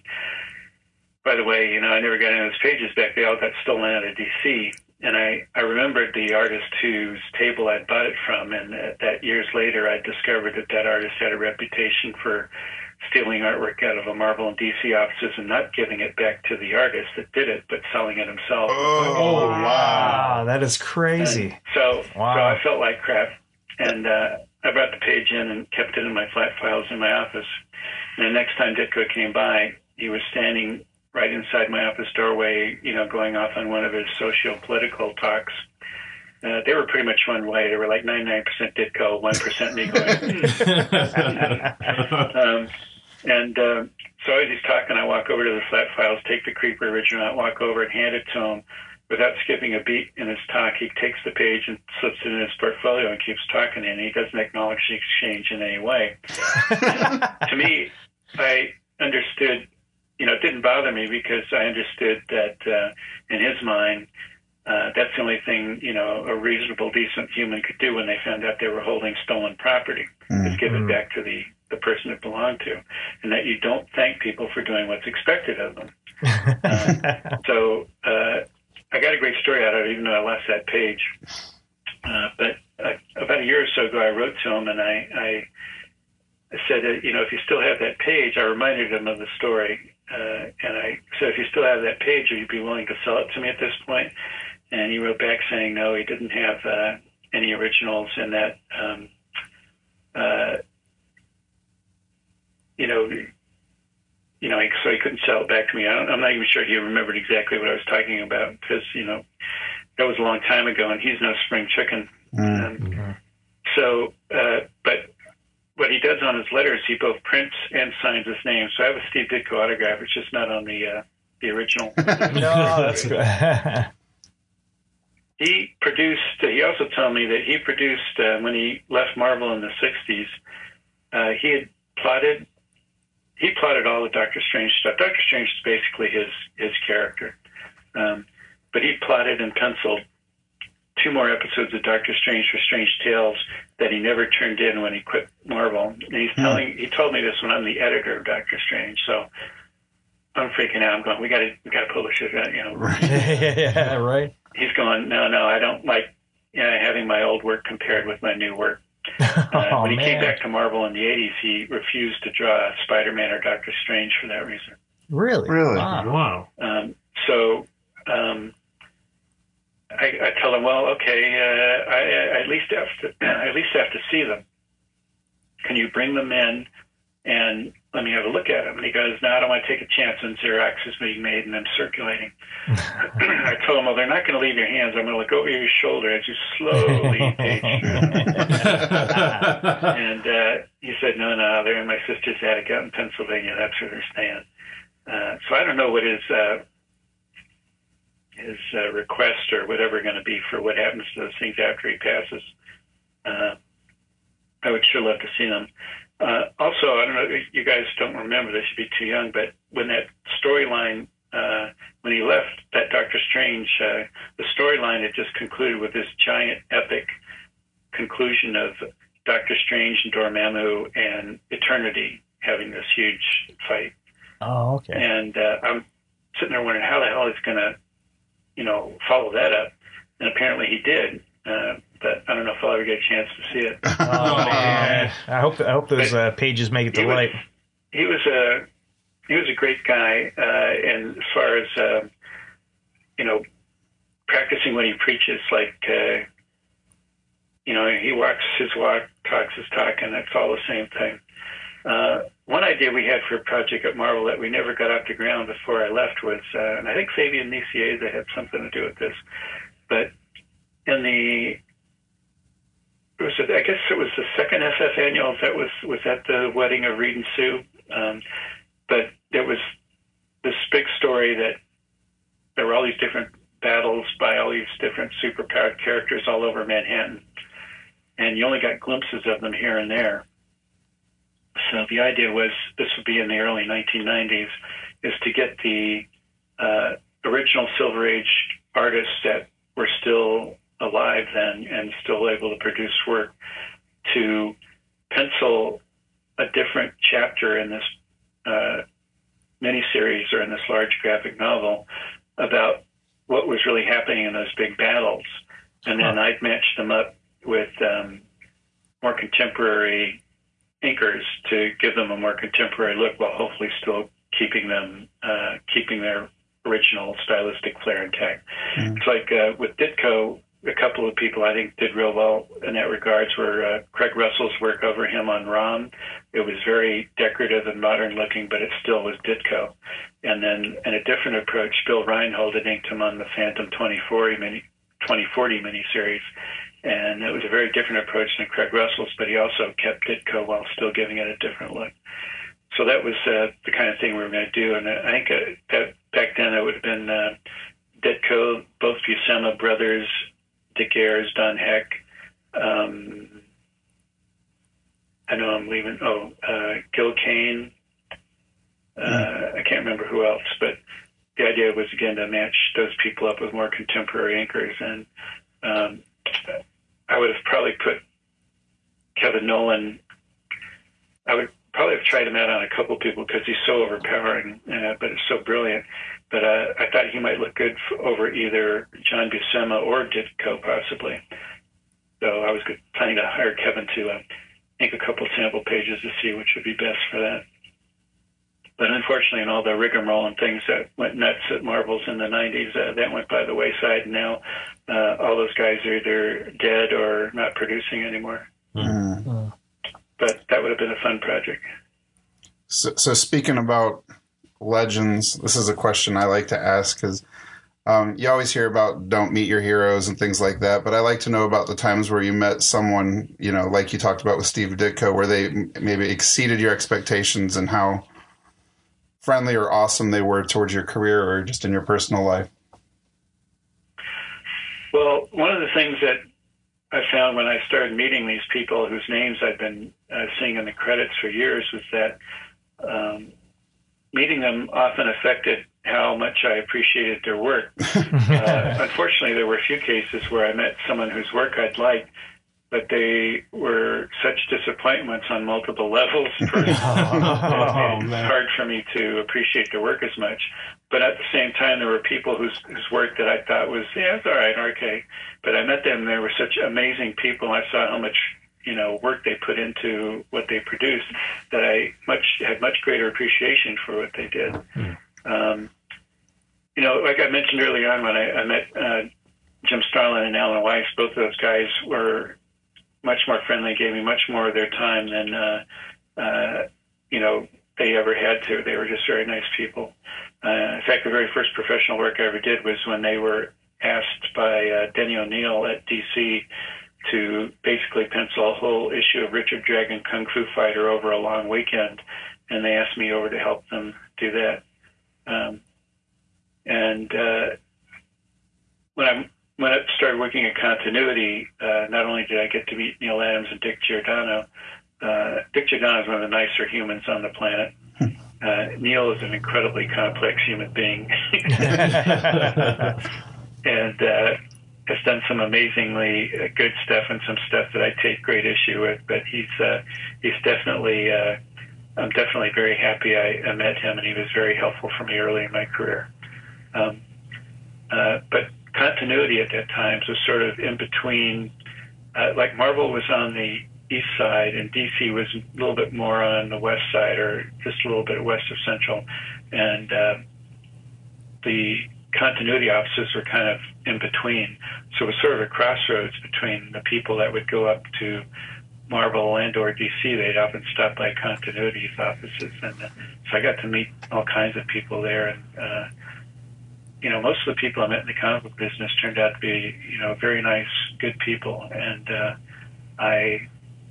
by the way, you know, I never got any of those pages back. They all got stolen out of D C. And I, I remembered the artist whose table I'd bought it from. And uh, that years later, I discovered that that artist had a reputation for stealing artwork out of a Marvel and D C offices and not giving it back to the artist that did it, but selling it himself. Oh, wow. Wow, that is crazy. And so, Wow. so I felt like crap. And uh, I brought the page in and kept it in my flat files in my office. And the next time Ditko came by, he was standing right inside my office doorway, you know, going off on one of his socio-political talks. Uh, they were pretty much one way. They were like ninety-nine percent Ditko, one percent me going. um, and uh, so as he's talking, I walk over to the flat files, take the Creeper original out, walk over and hand it to him. Without skipping a beat in his talk, he takes the page and slips it in his portfolio and keeps talking, and he doesn't acknowledge the exchange in any way. To me, I understood, you know, it didn't bother me because I understood that uh, in his mind, uh, that's the only thing, you know, a reasonable, decent human could do when they found out they were holding stolen property, mm-hmm. is give it back to the, the person it belonged to, and that you don't thank people for doing what's expected of them. uh, so, uh, I got a great story out of it, even though I lost that page. Uh, but uh, about a year or so ago, I wrote to him and I, I said, uh, you know, if you still have that page, I reminded him of the story. Uh, and I said, if you still have that page, would you be willing to sell it to me at this point? And he wrote back saying, no, he didn't have uh, any originals in that, um, uh, you know, You know, so he couldn't sell it back to me. I don't, I'm not even sure he remembered exactly what I was talking about because, you know, that was a long time ago, and he's no spring chicken. Mm-hmm. Um, so, uh, but what he does on his letters, he both prints and signs his name. So I have a Steve Ditko autograph. It's just not on the uh, the original. No, that's good. He produced, uh, he also told me that he produced, uh, when he left Marvel in the sixties, uh, he had plotted He plotted all the Doctor Strange stuff. Doctor Strange is basically his his character. Um, but he plotted and penciled two more episodes of Doctor Strange for Strange Tales that he never turned in when he quit Marvel. And he's telling he told me this when I'm the editor of Doctor Strange. So I'm freaking out. I'm going, we gotta we gotta publish it, you know. Yeah, right. He's going, no, no, I don't like you know, having my old work compared with my new work. Uh, oh, when he man. came back to Marvel in the eighties, he refused to draw Spider-Man or Doctor Strange for that reason. Really? Really? Wow. Wow. Um, so um, I I, I tell him, well, okay, uh, I, I at least have to, I at least have to see them. Can you bring them in and let me have a look at them? And he goes, no, I don't want to take a chance on Xerox is being made and them circulating. I told him, well, they're not going to leave your hands. I'm going to look over your shoulder as you slowly page through. And uh, he said, no, no, they're in my sister's attic out in Pennsylvania. That's where they're staying. Uh, so I don't know what his uh, his uh, request or whatever going to be for what happens to those things after he passes. Uh, I would sure love to see them. Uh, also, I don't know, you guys don't remember, they should be too young, but when that storyline, uh, when he left that Doctor Strange, uh, the storyline had just concluded with this giant epic conclusion of Doctor Strange and Dormammu and Eternity having this huge fight. Oh, okay. And uh, I'm sitting there wondering how the hell he's going to, you know, follow that up. And apparently he did. Uh, but I don't know if I'll ever get a chance to see it. Oh, man. I hope I hope those uh, pages make it to he was, light. He was a he was a great guy, uh, and as far as uh, you know, practicing when he preaches, like uh, you know, he walks his walk, talks his talk, and it's all the same thing. Uh, one idea we had for a project at Marvel that we never got off the ground before I left was, uh, and I think Fabian Nicieza had something to do with this, but in the was it, I guess it was the second S F annual that was was at the wedding of Reed and Sue, um, but there was this big story that there were all these different battles by all these different superpowered characters all over Manhattan, and you only got glimpses of them here and there. So the idea was, this would be in the early nineteen nineties, is to get the uh, original Silver Age artists that were still alive then and still able to produce work to pencil a different chapter in this uh, miniseries or in this large graphic novel about what was really happening in those big battles. And then I'd match them up with um, more contemporary inkers to give them a more contemporary look while hopefully still keeping them, uh, keeping their original stylistic flair intact. Mm-hmm. It's like uh, with Ditko, a couple of people I think did real well in that regards were uh, Craig Russell's work over him on Rom. It was very decorative and modern looking, but it still was Ditko. And then in a different approach, Bill Reinhold had inked him on the Phantom twenty forty mini, twenty forty miniseries. And it was a very different approach than Craig Russell's, but he also kept Ditko while still giving it a different look. So that was uh, the kind of thing we were going to do. And I think uh, that back then it would have been uh, Ditko, both Buscema brothers, Dick Ayers, Don Heck. Um, I know I'm leaving. Oh, uh, Gil Kane. Uh, mm. I can't remember who else, but the idea was, again, to match those people up with more contemporary inkers. And um, I would have probably put Kevin Nolan, I would probably have tried him out on a couple of people because he's so overpowering, uh, but it's so brilliant. But uh, I thought he might look good f- over either John Buscema or Ditko, possibly. So I was good, planning to hire Kevin to uh, ink a couple sample pages to see which would be best for that. But unfortunately, in all the rigmarole and things that went nuts at Marvel's in the nineties, uh, that went by the wayside. And now uh, all those guys are either dead or not producing anymore. Mm-hmm. But that would have been a fun project. So, so speaking about legends, this is a question I like to ask because um, you always hear about don't meet your heroes and things like that. But I like to know about the times where you met someone, you know, like you talked about with Steve Ditko, where they maybe exceeded your expectations and how friendly or awesome they were towards your career or just in your personal life. Well, one of the things that I found when I started meeting these people whose names I've been uh, seeing in the credits for years was that um, meeting them often affected how much I appreciated their work. uh, unfortunately, there were a few cases where I met someone whose work I'd liked, but they were such disappointments on multiple levels. For, oh, it's hard for me to appreciate their work as much. But at the same time, there were people whose, whose work that I thought was, yeah, it's all right, okay. But I met them, they were such amazing people. I saw how much, you know, work they put into what they produced that I much had much greater appreciation for what they did. Mm. Um, you know, like I mentioned earlier on when I, I met uh, Jim McFarlane and Alan Weiss, both of those guys were much more friendly, gave me much more of their time than, uh, uh, you know, they ever had to. They were just very nice people. Uh, in fact, the very first professional work I ever did was when they were asked by uh, Denny O'Neil at D C to basically pencil a whole issue of Richard Dragon Kung Fu Fighter over a long weekend, and they asked me over to help them do that. Um, and uh, when I when I started working at Continuity, uh, not only did I get to meet Neil Adams and Dick Giordano. Uh, Dick Giordano is one of the nicer humans on the planet. Uh, Neil is an incredibly complex human being, and uh, has done some amazingly uh, good stuff and some stuff that I take great issue with. But he's uh, he's definitely uh, I'm definitely very happy I, I met him, and he was very helpful for me early in my career. Um, uh, but Continuity at that time was sort of in between. Uh, like Marvel was on the east side, and D C was a little bit more on the west side, or just a little bit west of Central. And uh, the Continuity offices were kind of in between. So it was sort of a crossroads between the people that would go up to Marvel and or D C. They'd often stop by Continuity's offices. And uh, so I got to meet all kinds of people there. And, uh, you know, most of the people I met in the comic book business turned out to be, you know, very nice, good people. And uh, I...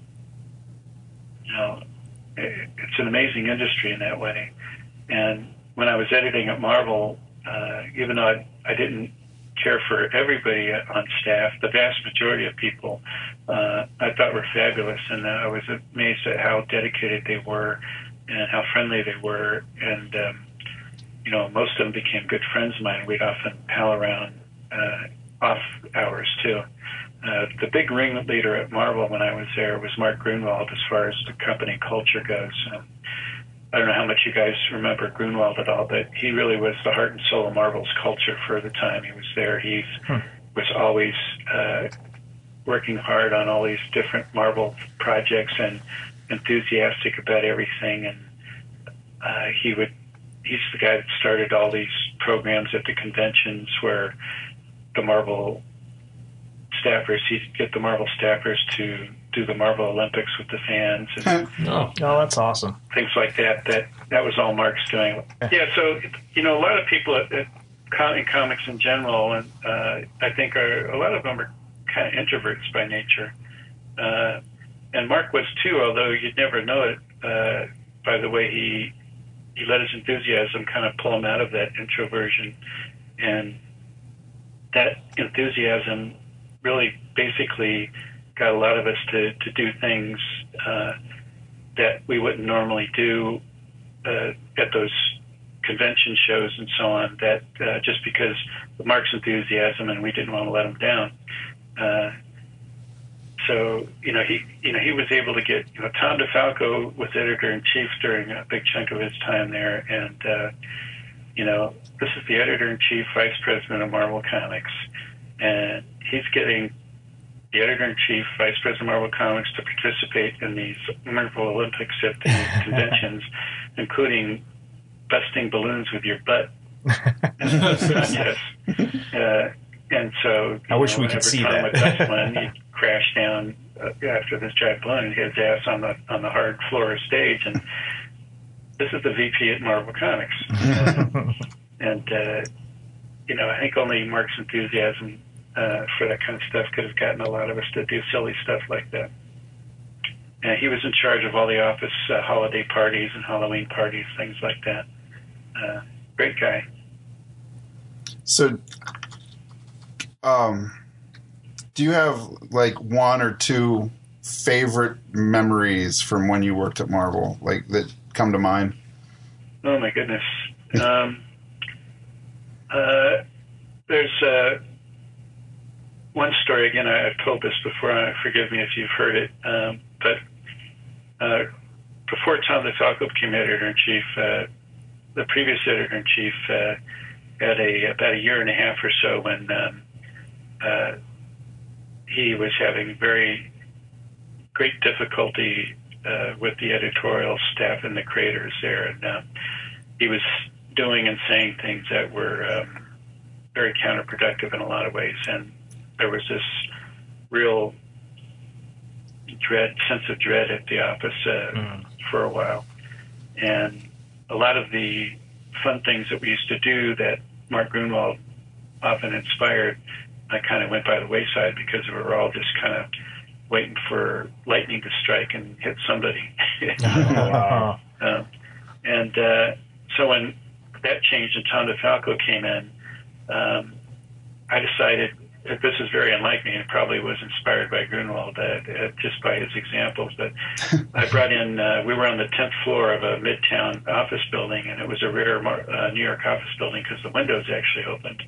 You know, it's an amazing industry in that way. And when I was editing at Marvel, uh, even though I, I didn't care for everybody on staff, the vast majority of people uh, I thought were fabulous. And uh, I was amazed at how dedicated they were and how friendly they were. And, um, you know, most of them became good friends of mine. We'd often pal around uh, off hours, too. Uh, the big ringleader at Marvel when I was there was Mark Grunwald as far as the company culture goes. Um, I don't know how much you guys remember Grunwald at all, but he really was the heart and soul of Marvel's culture for the time he was there. He hmm. was always uh, working hard on all these different Marvel projects and enthusiastic about everything. And uh, he would he's the guy that started all these programs at the conventions where the Marvel staffers, he'd get the Marvel staffers to do the Marvel Olympics with the fans and oh. oh, that's awesome. Things like that. That that was all Mark's doing. Yeah, so you know, a lot of people at, at in comics in general, and uh, I think are a lot of them are kind of introverts by nature, uh, and Mark was too. Although you'd never know it uh, by the way he he let his enthusiasm kind of pull him out of that introversion, and that enthusiasm really basically got a lot of us to, to do things uh, that we wouldn't normally do uh, at those convention shows and so on, that uh, just because of Mark's enthusiasm, and we didn't want to let him down. Uh, so, you know, he you know he was able to get, you know, Tom DeFalco was editor-in-chief during a big chunk of his time there, and, uh, you know, this is the editor-in-chief, vice president of Marvel Comics, and he's getting the editor-in-chief, vice president of Marvel Comics to participate in these Marvel Olympics at the conventions, including busting balloons with your butt. Yes. Uh, and so, I wish know, we could see Tom that. would bust one, he'd crash down uh, after this giant balloon and hit his ass on the on the hard floor of stage. And this is the V P at Marvel Comics. Uh, and uh, you know, I think only Mark's enthusiasm uh, for that kind of stuff could have gotten a lot of us to do silly stuff like that. And he was in charge of all the office uh, holiday parties and Halloween parties, things like that. Uh, great guy. So, um, do you have like one or two favorite memories from when you worked at Marvel, like that come to mind? Oh my goodness. Um, uh, there's uh, one story, again, I, I've told this before, uh, forgive me if you've heard it, um, but uh, before Tom DeFalco became editor-in-chief, uh, the previous editor-in-chief uh, had a, about a year and a half or so when um, uh, he was having very great difficulty uh, with the editorial staff and the creators there, and uh, he was doing and saying things that were um, very counterproductive in a lot of ways. And there was this real dread, sense of dread at the office uh, mm. for a while. And a lot of the fun things that we used to do that Mark Grunwald often inspired, I kind of went by the wayside because we were all just kind of waiting for lightning to strike and hit somebody. Wow. uh, and uh, so when that changed and Tom DeFalco came in, um, I decided that this is very unlike me and probably was inspired by Grunwald, uh, uh, just by his examples. But I brought in, uh, we were on the tenth floor of a midtown office building, and it was a rare uh, New York office building because the windows actually opened.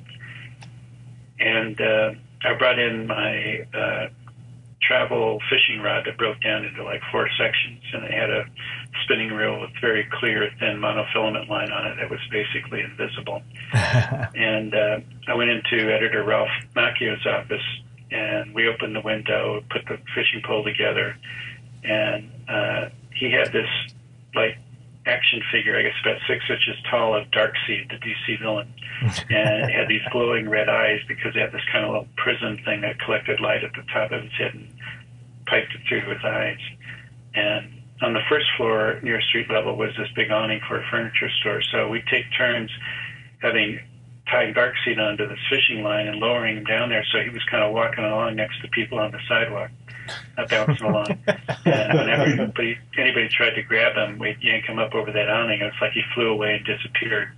And uh, I brought in my uh, travel fishing rod that broke down into like four sections, and it had a spinning reel with very clear, thin monofilament line on it that was basically invisible. And uh, I went into editor Ralph Macchio's office, and we opened the window, put the fishing pole together, and uh, he had this like action figure, I guess about six inches tall, of Darkseid, the D C villain, and it had these glowing red eyes because it had this kind of little prism thing that collected light at the top of his head and piped it through his eyes. And on the first floor, near street level, was this big awning for a furniture store. So we'd take turns having tied Darkseid onto this fishing line and lowering him down there, so he was kind of walking along next to people on the sidewalk, uh, bouncing along. And whenever anybody, anybody tried to grab him, we'd yank him up over that awning. It's like he flew away and disappeared.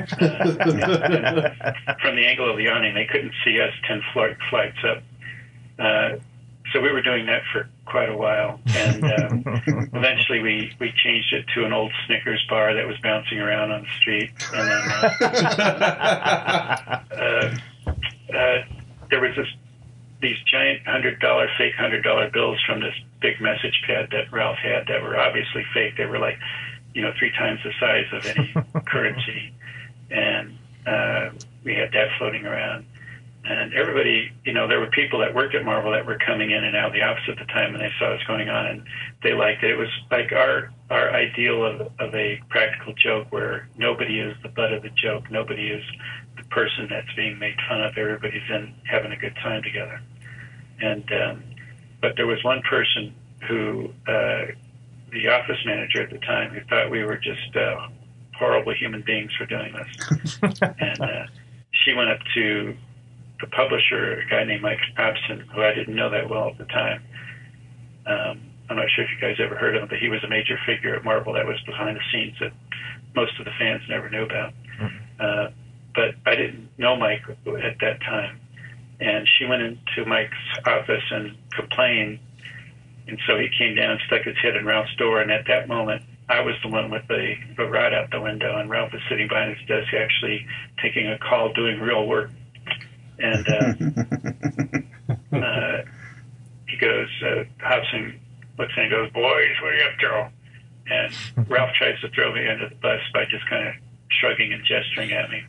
Uh, from the angle of the awning, they couldn't see us ten flight, flights up. Uh, so we were doing that for quite a while, and um, eventually we, we changed it to an old Snickers bar that was bouncing around on the street. And then uh, uh, uh, there was this these giant hundred dollar fake hundred dollar bills from this big message pad that Ralph had that were obviously fake. They were like, you know, three times the size of any currency, and uh, we had that floating around. And everybody, you know, there were people that worked at Marvel that were coming in and out of the office at the time, and they saw what's going on, and they liked it. It was like our our ideal of, of a practical joke where nobody is the butt of the joke, nobody is the person that's being made fun of. Everybody's in having a good time together. And um, but there was one person who, uh, the office manager at the time, who thought we were just uh, horrible human beings for doing this, and uh, she went up to the publisher, a guy named Mike Hobson, who I didn't know that well at the time. Um, I'm not sure if you guys ever heard of him, but he was a major figure at Marvel that was behind the scenes that most of the fans never knew about. Mm-hmm. Uh, but I didn't know Mike at that time. And she went into Mike's office and complained. And so he came down and stuck his head in Ralph's door. And at that moment, I was the one with the, the rod out the window, and Ralph was sitting behind his desk actually taking a call, doing real work. And uh, uh, he goes, uh, Hobson looks and goes, "Boys, what are you up to?" And Ralph tries to throw me under the bus by just kind of shrugging and gesturing at me.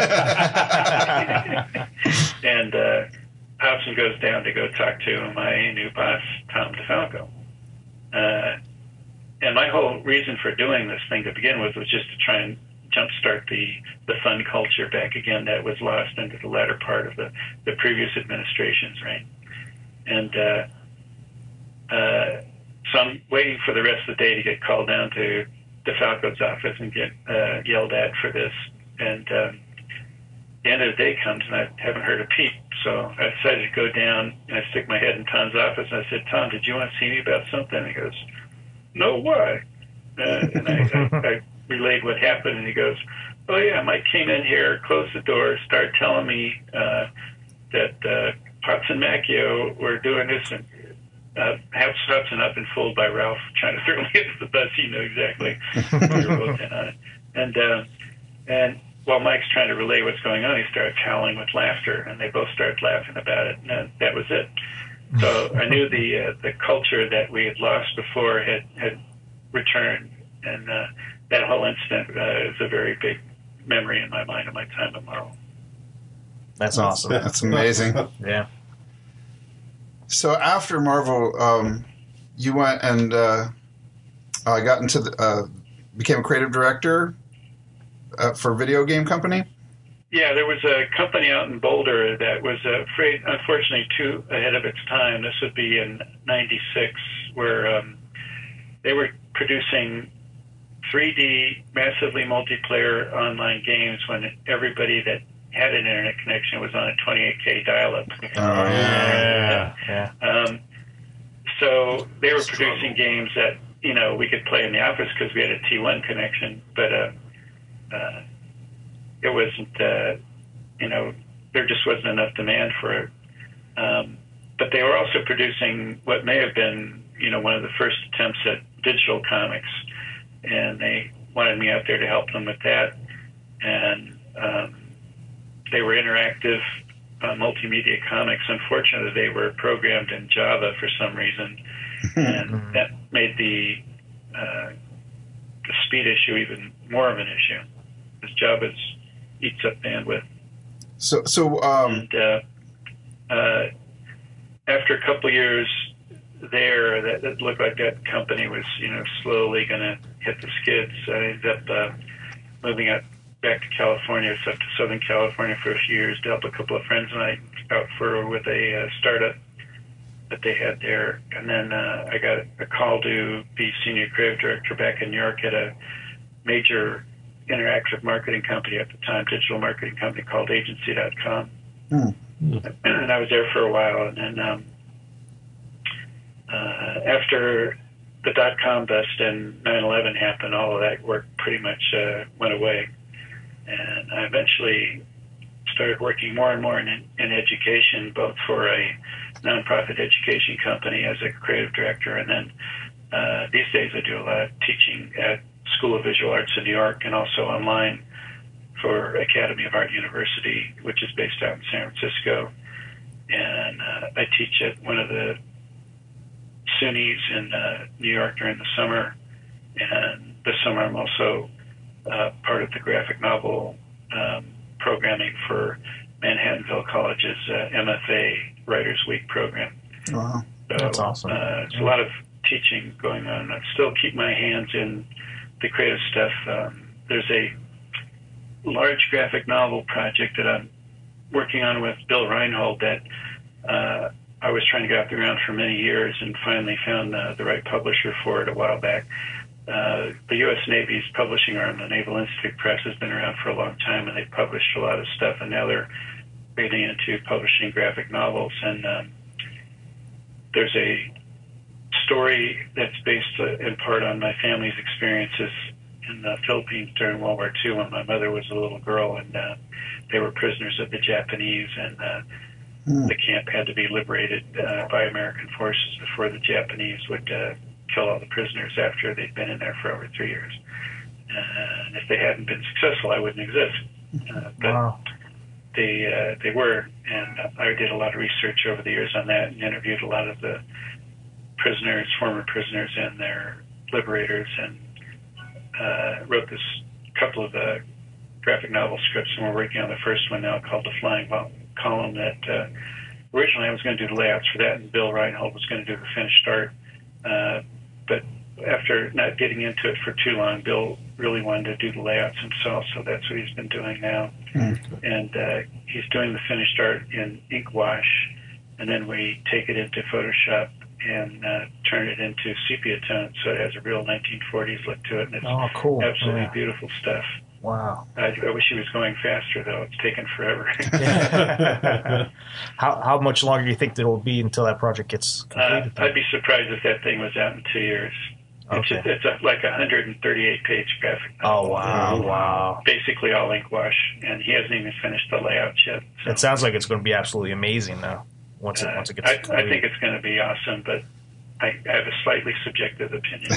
And uh, Hobson goes down to go talk to my new boss, Tom DeFalco. Uh, and my whole reason for doing this thing to begin with was just to try and jumpstart the, the fun culture back again that was lost into the latter part of the, the previous administration's reign. And uh, uh, so I'm waiting for the rest of the day to get called down to DeFalco's office and get uh, yelled at for this. And um, the end of the day comes, and I haven't heard a peep. So I decided to go down, and I stick my head in Tom's office, and I said, "Tom, did you want to see me about something?" And he goes, "No, why?" Uh, and I, I, I relayed what happened, and he goes, "Oh yeah, Mike came in here, closed the door, started telling me uh, that uh, Potts and Macchio were doing this, and uh, half stops and up and fooled by Ralph trying to throw me into the bus. He knew exactly we were both in on it." And uh, and while Mike's trying to relay what's going on, he started howling with laughter, and they both started laughing about it, and uh, that was it. So I knew the uh, the culture that we had lost before had had returned, and uh, that whole incident uh, is a very big memory in my mind of my time at Marvel. That's awesome. That's amazing. Yeah. So after Marvel, um, you went and uh, uh, got into the, uh, became a creative director uh, for a video game company. Yeah, there was a company out in Boulder that was uh, afraid, unfortunately, too ahead of its time. This would be in ninety-six, where um, they were producing three D, massively multiplayer online games when everybody that had an internet connection was on a twenty-eight K dial-up. Oh, yeah. Yeah. Um, so they were producing games that, you know, we could play in the office because we had a T one connection, but uh, uh, it wasn't, uh, you know, there just wasn't enough demand for it. Um, but they were also producing what may have been, you know, one of the first attempts at digital comics, and they wanted me out there to help them with that. And um, they were interactive uh, multimedia comics. Unfortunately, they were programmed in Java for some reason, and that made the, uh, the speed issue even more of an issue, because Java eats up bandwidth. So, so um, and uh, uh, after a couple of years there, that, that looked like that company was, you know, slowly going to hit the skids. I ended up uh, moving up back to California, so up to Southern California for a few years to help a couple of friends and I out for with a uh, startup that they had there. And then uh, I got a call to be senior creative director back in New York at a major interactive marketing company at the time, digital marketing company called agency dot com. Mm. And I was there for a while. And then um, uh, after the dot-com bust and nine eleven happened, all of that work pretty much uh, went away. And I eventually started working more and more in, in education, both for a nonprofit education company as a creative director, and then uh, these days I do a lot of teaching at School of Visual Arts in New York and also online for Academy of Art University, which is based out in San Francisco. And uh, I teach at one of the SUNYs in uh, New York during the summer. And this summer I'm also uh, part of the graphic novel um, programming for Manhattanville College's uh, M F A Writers Week program. Wow. So, That's awesome. Uh, it's a lot of teaching going on. I still keep my hands in the creative stuff. Um, there's a large graphic novel project that I'm working on with Bill Reinhold that uh, I was trying to get off the ground for many years and finally found uh, the right publisher for it a while back. Uh, the U S Navy's publishing arm, the Naval Institute Press, has been around for a long time, and they've published a lot of stuff, and now they're getting into publishing graphic novels. And um, there's a story that's based uh, in part on my family's experiences in the Philippines during World War Two when my mother was a little girl, and uh, they were prisoners of the Japanese, and uh, mm. the camp had to be liberated uh, by American forces before the Japanese would uh, kill all the prisoners after they'd been in there for over three years. Uh, and if they hadn't been successful, I wouldn't exist. Uh, but wow. they uh, they were, and I did a lot of research over the years on that and interviewed a lot of the prisoners, former prisoners, and their liberators, and uh, wrote this couple of uh, graphic novel scripts, and we're working on the first one now called The Flying Column that uh, originally I was going to do the layouts for that, and Bill Reinhold was going to do the finished art. Uh, but after not getting into it for too long, Bill really wanted to do the layouts himself, so that's what he's been doing now. Mm-hmm. And uh, he's doing the finished art in ink wash, and then we take it into Photoshop and uh, turn it into sepia tone, so it has a real nineteen forties look to it, and it's oh, cool. absolutely yeah. beautiful stuff. Wow. I, I wish he was going faster, though. It's taken forever. how how much longer do you think it will be until that project gets completed? Uh, I'd be surprised if that thing was out in two years. Okay. It's, a, it's a, like a one hundred thirty-eight page graphic novel. Oh, wow, wow. Basically all ink wash, and he hasn't even finished the layout yet. So. It sounds like it's going to be absolutely amazing, though, once it, uh, once it gets I, completed. I think it's going to be awesome, but I, I have a slightly subjective opinion.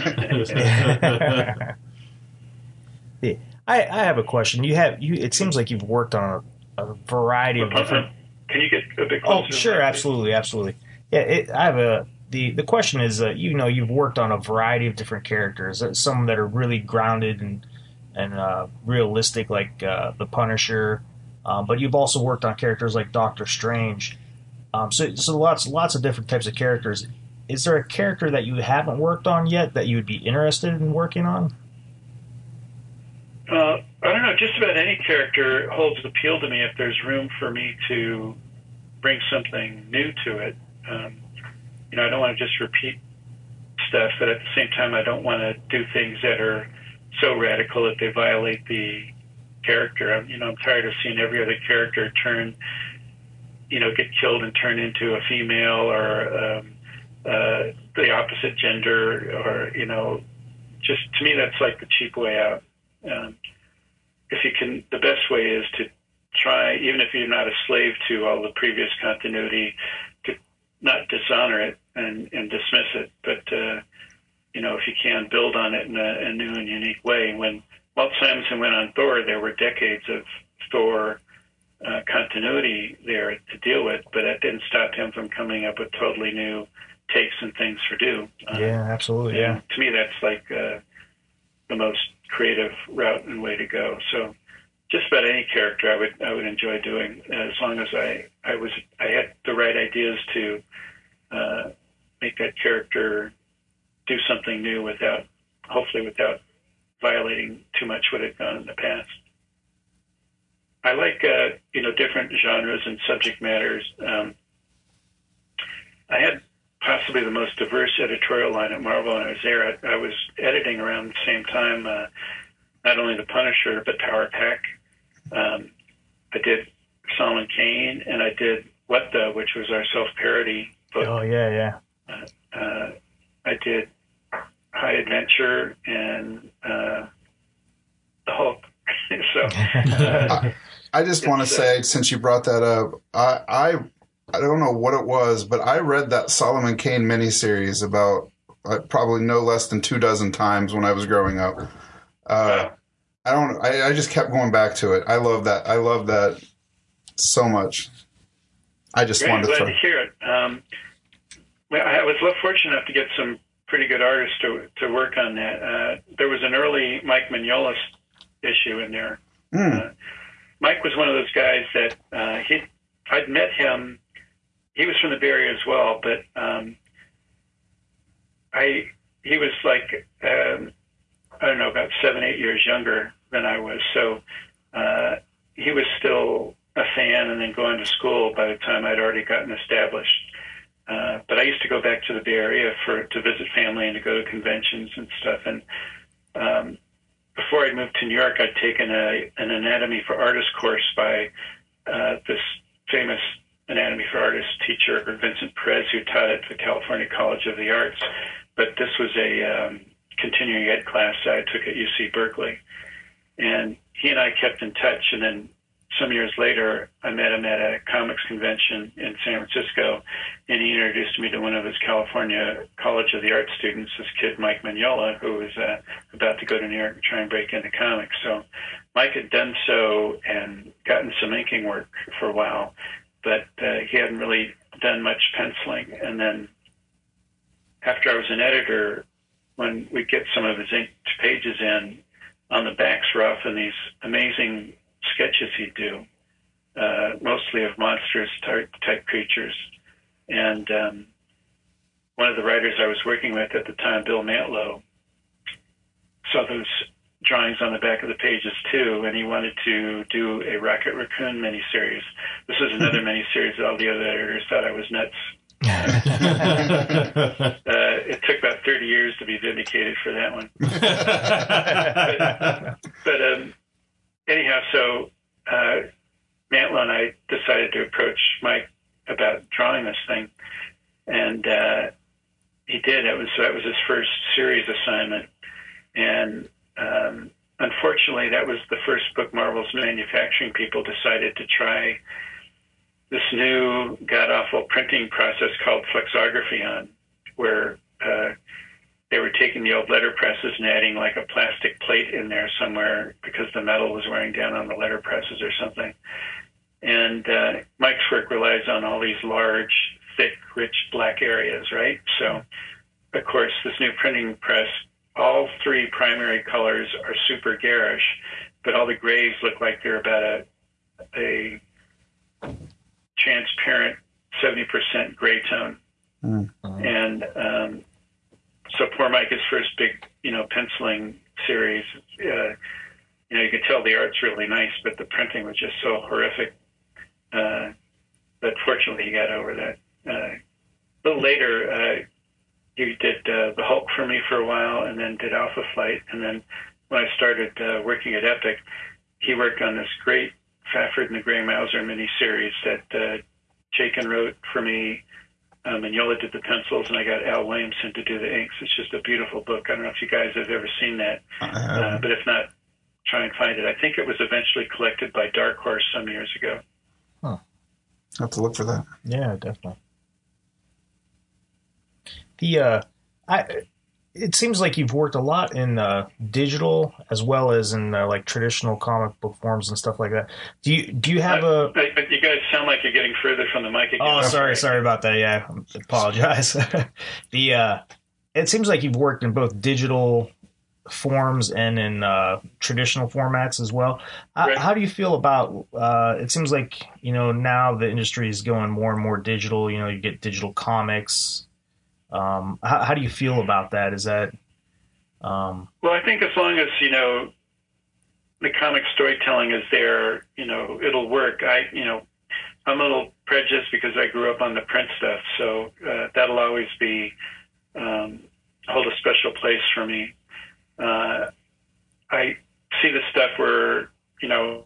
yeah. I, I have a question. You have you. It seems like you've worked on a, a variety of different. Can you get a bit closer? Oh, sure, absolutely, absolutely. Yeah, it, I have a. the The question is, uh, you know, you've worked on a variety of different characters. Some that are really grounded and and uh, realistic, like uh, the Punisher, um, but you've also worked on characters like Doctor Strange. Um, so so lots lots of different types of characters. Is there a character that you haven't worked on yet that you would be interested in working on? Uh, I don't know. just about any character holds appeal to me if there's room for me to bring something new to it. Um, you know, I don't want to just repeat stuff, but at the same time, I don't want to do things that are so radical that they violate the character. I'm, you know, I'm tired of seeing every other character turn, you know, get killed and turn into a female or um, uh, the opposite gender, or, you know, just to me, that's like the cheap way out. Um, if you can, the best way is to try, even if you're not a slave to all the previous continuity, to not dishonor it and, and dismiss it, but, uh, you know, if you can, build on it in a, a new and unique way. When Walt Simonson went on Thor, there were decades of Thor uh, continuity there to deal with, but that didn't stop him from coming up with totally new takes and things for do. Uh, yeah, absolutely, yeah. To me, that's like uh, the most creative route and way to go. So just about any character I would I would enjoy doing, as long as I, I was I had the right ideas to uh, make that character do something new without, hopefully without violating too much what had gone in the past. I like, uh, you know, different genres and subject matters. Um, I had possibly the most diverse editorial line at Marvel when I was there. I, I was editing around the same time, uh, not only The Punisher, but Power Pack. Um, I did Solomon Kane, and I did What The, which was our self-parody book. Oh, yeah, yeah. Uh, uh, I did High Adventure and uh, The Hulk. so uh, I, I just want to uh, say, since you brought that up, I, I I don't know what it was, but I read that Solomon Kane miniseries about uh, probably no less than two dozen times when I was growing up. Uh, I don't. I, I just kept going back to it. I love that. I love that so much. I just Great, wanted glad to throw. to hear it. Um, well, I was fortunate enough to get some pretty good artists to to work on that. Uh, there was an early Mike Mignola issue in there. Mm. Uh, Mike was one of those guys that uh, he I'd met him. He was from the Bay Area as well, but um, I he was like um, I don't know, about seven eight years younger than I was. So uh, he was still a fan, and then going to school by the time I'd already gotten established. Uh, but I used to go back to the Bay Area for to visit family and to go to conventions and stuff. And um, before I moved to New York, I'd taken a, an Anatomy for Artists course by uh, this famous Anatomy for Artists teacher, Vincent Perez, who taught at the California College of the Arts. But this was a um, continuing ed class that I took at U C Berkeley. And he and I kept in touch, and then some years later, I met him at a comics convention in San Francisco, and he introduced me to one of his California College of the Arts students, this kid, Mike Mignola, who was uh, about to go to New York and try and break into comics. So Mike had done so and gotten some inking work for a while, but uh, he hadn't really done much penciling. And then after I was an editor, when we'd get some of his inked pages in, on the backs rough and these amazing sketches he'd do, uh, mostly of monstrous type, type creatures. And um, one of the writers I was working with at the time, Bill Mantlo, saw those drawings on the back of the pages too, and he wanted to do a Rocket Raccoon miniseries. This was another miniseries that all the other editors thought I was nuts. uh, it took about thirty years to be vindicated for that one. but but um, anyhow, so uh, Mantlo and I decided to approach Mike about drawing this thing, and uh, he did. It was that was his first series assignment, and um, unfortunately, that was the first book Marvel's manufacturing people decided to try this new god-awful printing process called flexography on, where uh, they were taking the old letter presses and adding like a plastic plate in there somewhere because the metal was wearing down on the letter presses or something. And uh, Mike's work relies on all these large, thick, rich black areas, right? So, of course, this new printing press, all three primary colors are super garish, but all the grays look like they're about a, a transparent seventy percent gray tone. Mm-hmm. And um, so poor Mike, his first big, you know, penciling series, uh, you know, you could tell the art's really nice, but the printing was just so horrific. Uh, but fortunately, he got over that. Uh, a little later, uh, he did uh, the Hulk for me for a while, and then did Alpha Flight. And then when I started uh, working at Epic, he worked on this great Fafhrd and the Grey Mouser miniseries that uh, Chaykin wrote for me. Um, and Yola did the pencils, and I got Al Williamson to do the inks. It's just a beautiful book. I don't know if you guys have ever seen that, uh, but if not, try and find it. I think it was eventually collected by Dark Horse some years ago. Huh. I'll have to look for that. Yeah, definitely. The uh, I it seems like you've worked a lot in uh, digital as well as in uh, like traditional comic book forms and stuff like that. Do you do you have uh, a? But you guys sound like you're getting further from the mic again. Oh, sorry, sorry about that. Yeah, I apologize. the uh, it seems like you've worked in both digital forms and in uh, traditional formats as well. Right. How, how do you feel about? Uh, it seems like you know now the industry is going more and more digital. You know, you get digital comics. Um, how, how do you feel about that? Is that um, well? I think as long as you know the comic storytelling is there, you know, it'll work. I, you know, I'm a little prejudiced because I grew up on the print stuff, so uh, that'll always be um, hold a special place for me. Uh, I see the stuff where, you know,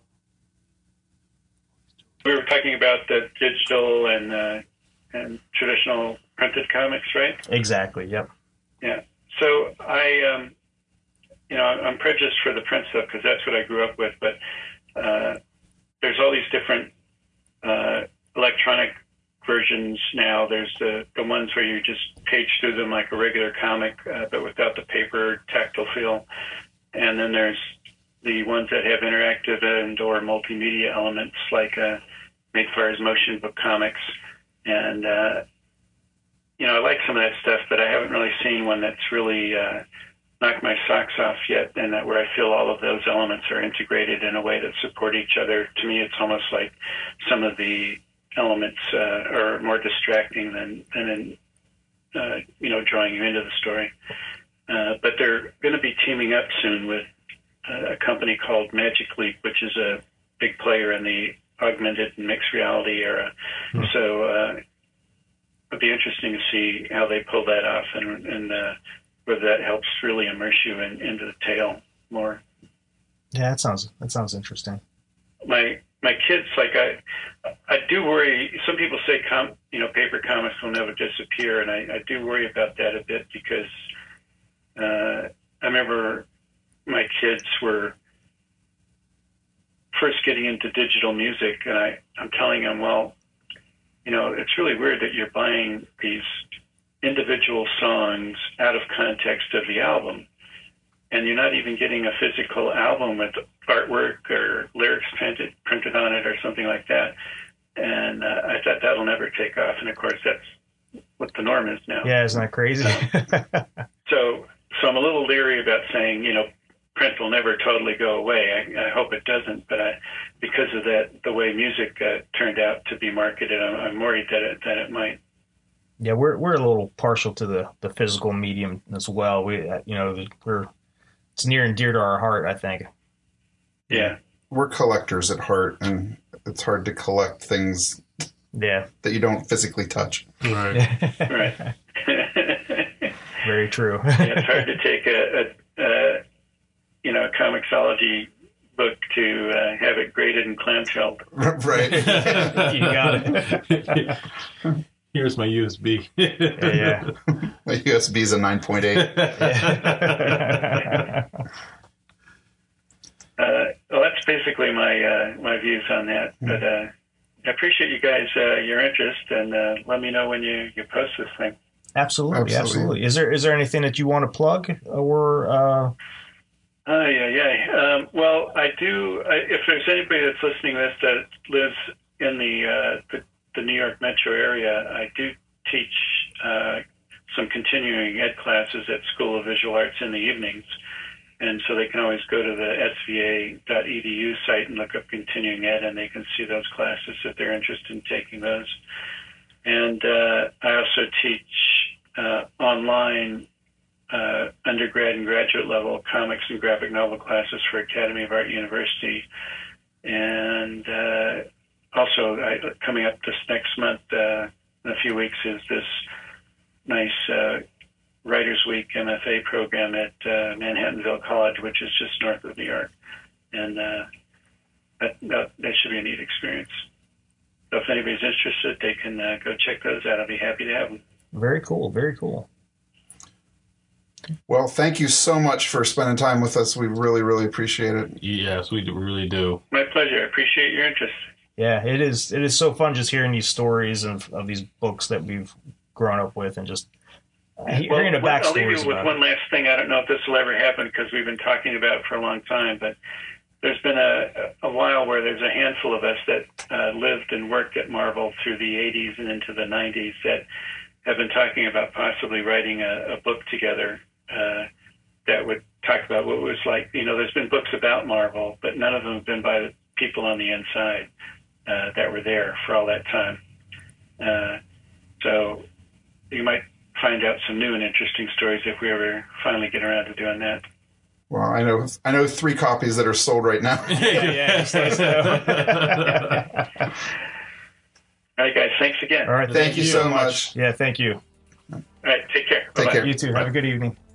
we were talking about the digital and uh, and traditional printed comics, right? Exactly. Yep. Yeah. So I, um, you know, I'm prejudiced for the print stuff because that's what I grew up with. But uh, there's all these different uh, electronic versions now. There's the the ones where you just page through them like a regular comic, uh, but without the paper tactile feel. And then there's the ones that have interactive and or multimedia elements, like uh, Made-Fire's motion book comics. And uh, you know, I like some of that stuff, but I haven't really seen one that's really uh, knocked my socks off yet, and that where I feel all of those elements are integrated in a way that support each other. To me, it's almost like some of the elements uh, are more distracting than, than in, uh, you know, drawing you into the story. Uh, but they're going to be teaming up soon with uh, a company called Magic Leap, which is a big player in the augmented and mixed reality era. Hmm. So uh, it'll be interesting to see how they pull that off and, and uh, whether that helps really immerse you in, into the tale more. Yeah, that sounds that sounds interesting. My my kids, like I, I do worry. Some people say, com, you know, paper comics will never disappear, and I, I do worry about that a bit because uh, I remember my kids were first getting into digital music, and I, I'm telling them, well, you know, it's really weird that you're buying these individual songs out of context of the album, and you're not even getting a physical album with artwork or lyrics printed printed on it or something like that. And uh, I thought that'll never take off, and of course that's what the norm is now. Yeah, isn't that crazy? so, so I'm a little leery about saying, you know, print will never totally go away. I, I hope it doesn't, but I, because of that, the way music uh, turned out to be marketed, I'm, I'm worried that it, that it might. Yeah, we're we're a little partial to the, the physical medium as well. We, you know, we're it's near and dear to our heart, I think. Yeah, we're collectors at heart, and it's hard to collect things. Yeah, that you don't physically touch. Right. Right. Very true. Yeah, it's hard to take a. a, a you know, a Comixology book to uh, have it graded in clamshell. Right. You got it. Here's my U S B. Yeah, yeah. My U S B is a nine point eight. uh, well, that's basically my uh, my views on that. But uh, I appreciate you guys, uh, your interest, and uh, let me know when you, you post this thing. Absolutely, absolutely, absolutely. Is there is there anything that you want to plug or? Uh... Oh, yeah, yeah. Um, well, I do, I, if there's anybody that's listening to this that lives in the, uh, the, the New York metro area, I do teach uh, some continuing ed classes at School of Visual Arts in the evenings. And so they can always go to the S V A dot E D U site and look up continuing ed, and they can see those classes if they're interested in taking those. And uh, I also teach uh, online uh, undergrad and graduate level comics and graphic novel classes for Academy of Art University. And uh, also, I, coming up this next month, uh, in a few weeks, is this nice uh, Writers Week M F A program at uh, Manhattanville College, which is just north of New York. And uh, that, that, that should be a neat experience. So if anybody's interested, they can uh, go check those out. I'll be happy to have them. Very cool. Very cool. Well, thank you so much for spending time with us. We really, really appreciate it. Yes, we do, really do. My pleasure. I appreciate your interest. Yeah, it is. It is so fun just hearing these stories of, of these books that we've grown up with, and just uh, hearing the well, backstories. I'll leave you with about one it. last thing. I don't know if this will ever happen because we've been talking about it for a long time, but there's been a, a while where there's a handful of us that uh, lived and worked at Marvel through the eighties and into the nineties that have been talking about possibly writing a, a book together uh, that would talk about what it was like. You know, there's been books about Marvel, but none of them have been by the people on the inside uh, that were there for all that time. Uh, so you might find out some new and interesting stories if we ever finally get around to doing that. Well, I know I know three copies that are sold right now. Yeah, yeah, just let us know. All right, guys. Thanks again. All right, Thank you so much. Yeah, thank you. All right. Take care. Take Bye-bye. care. You too. Have a good evening.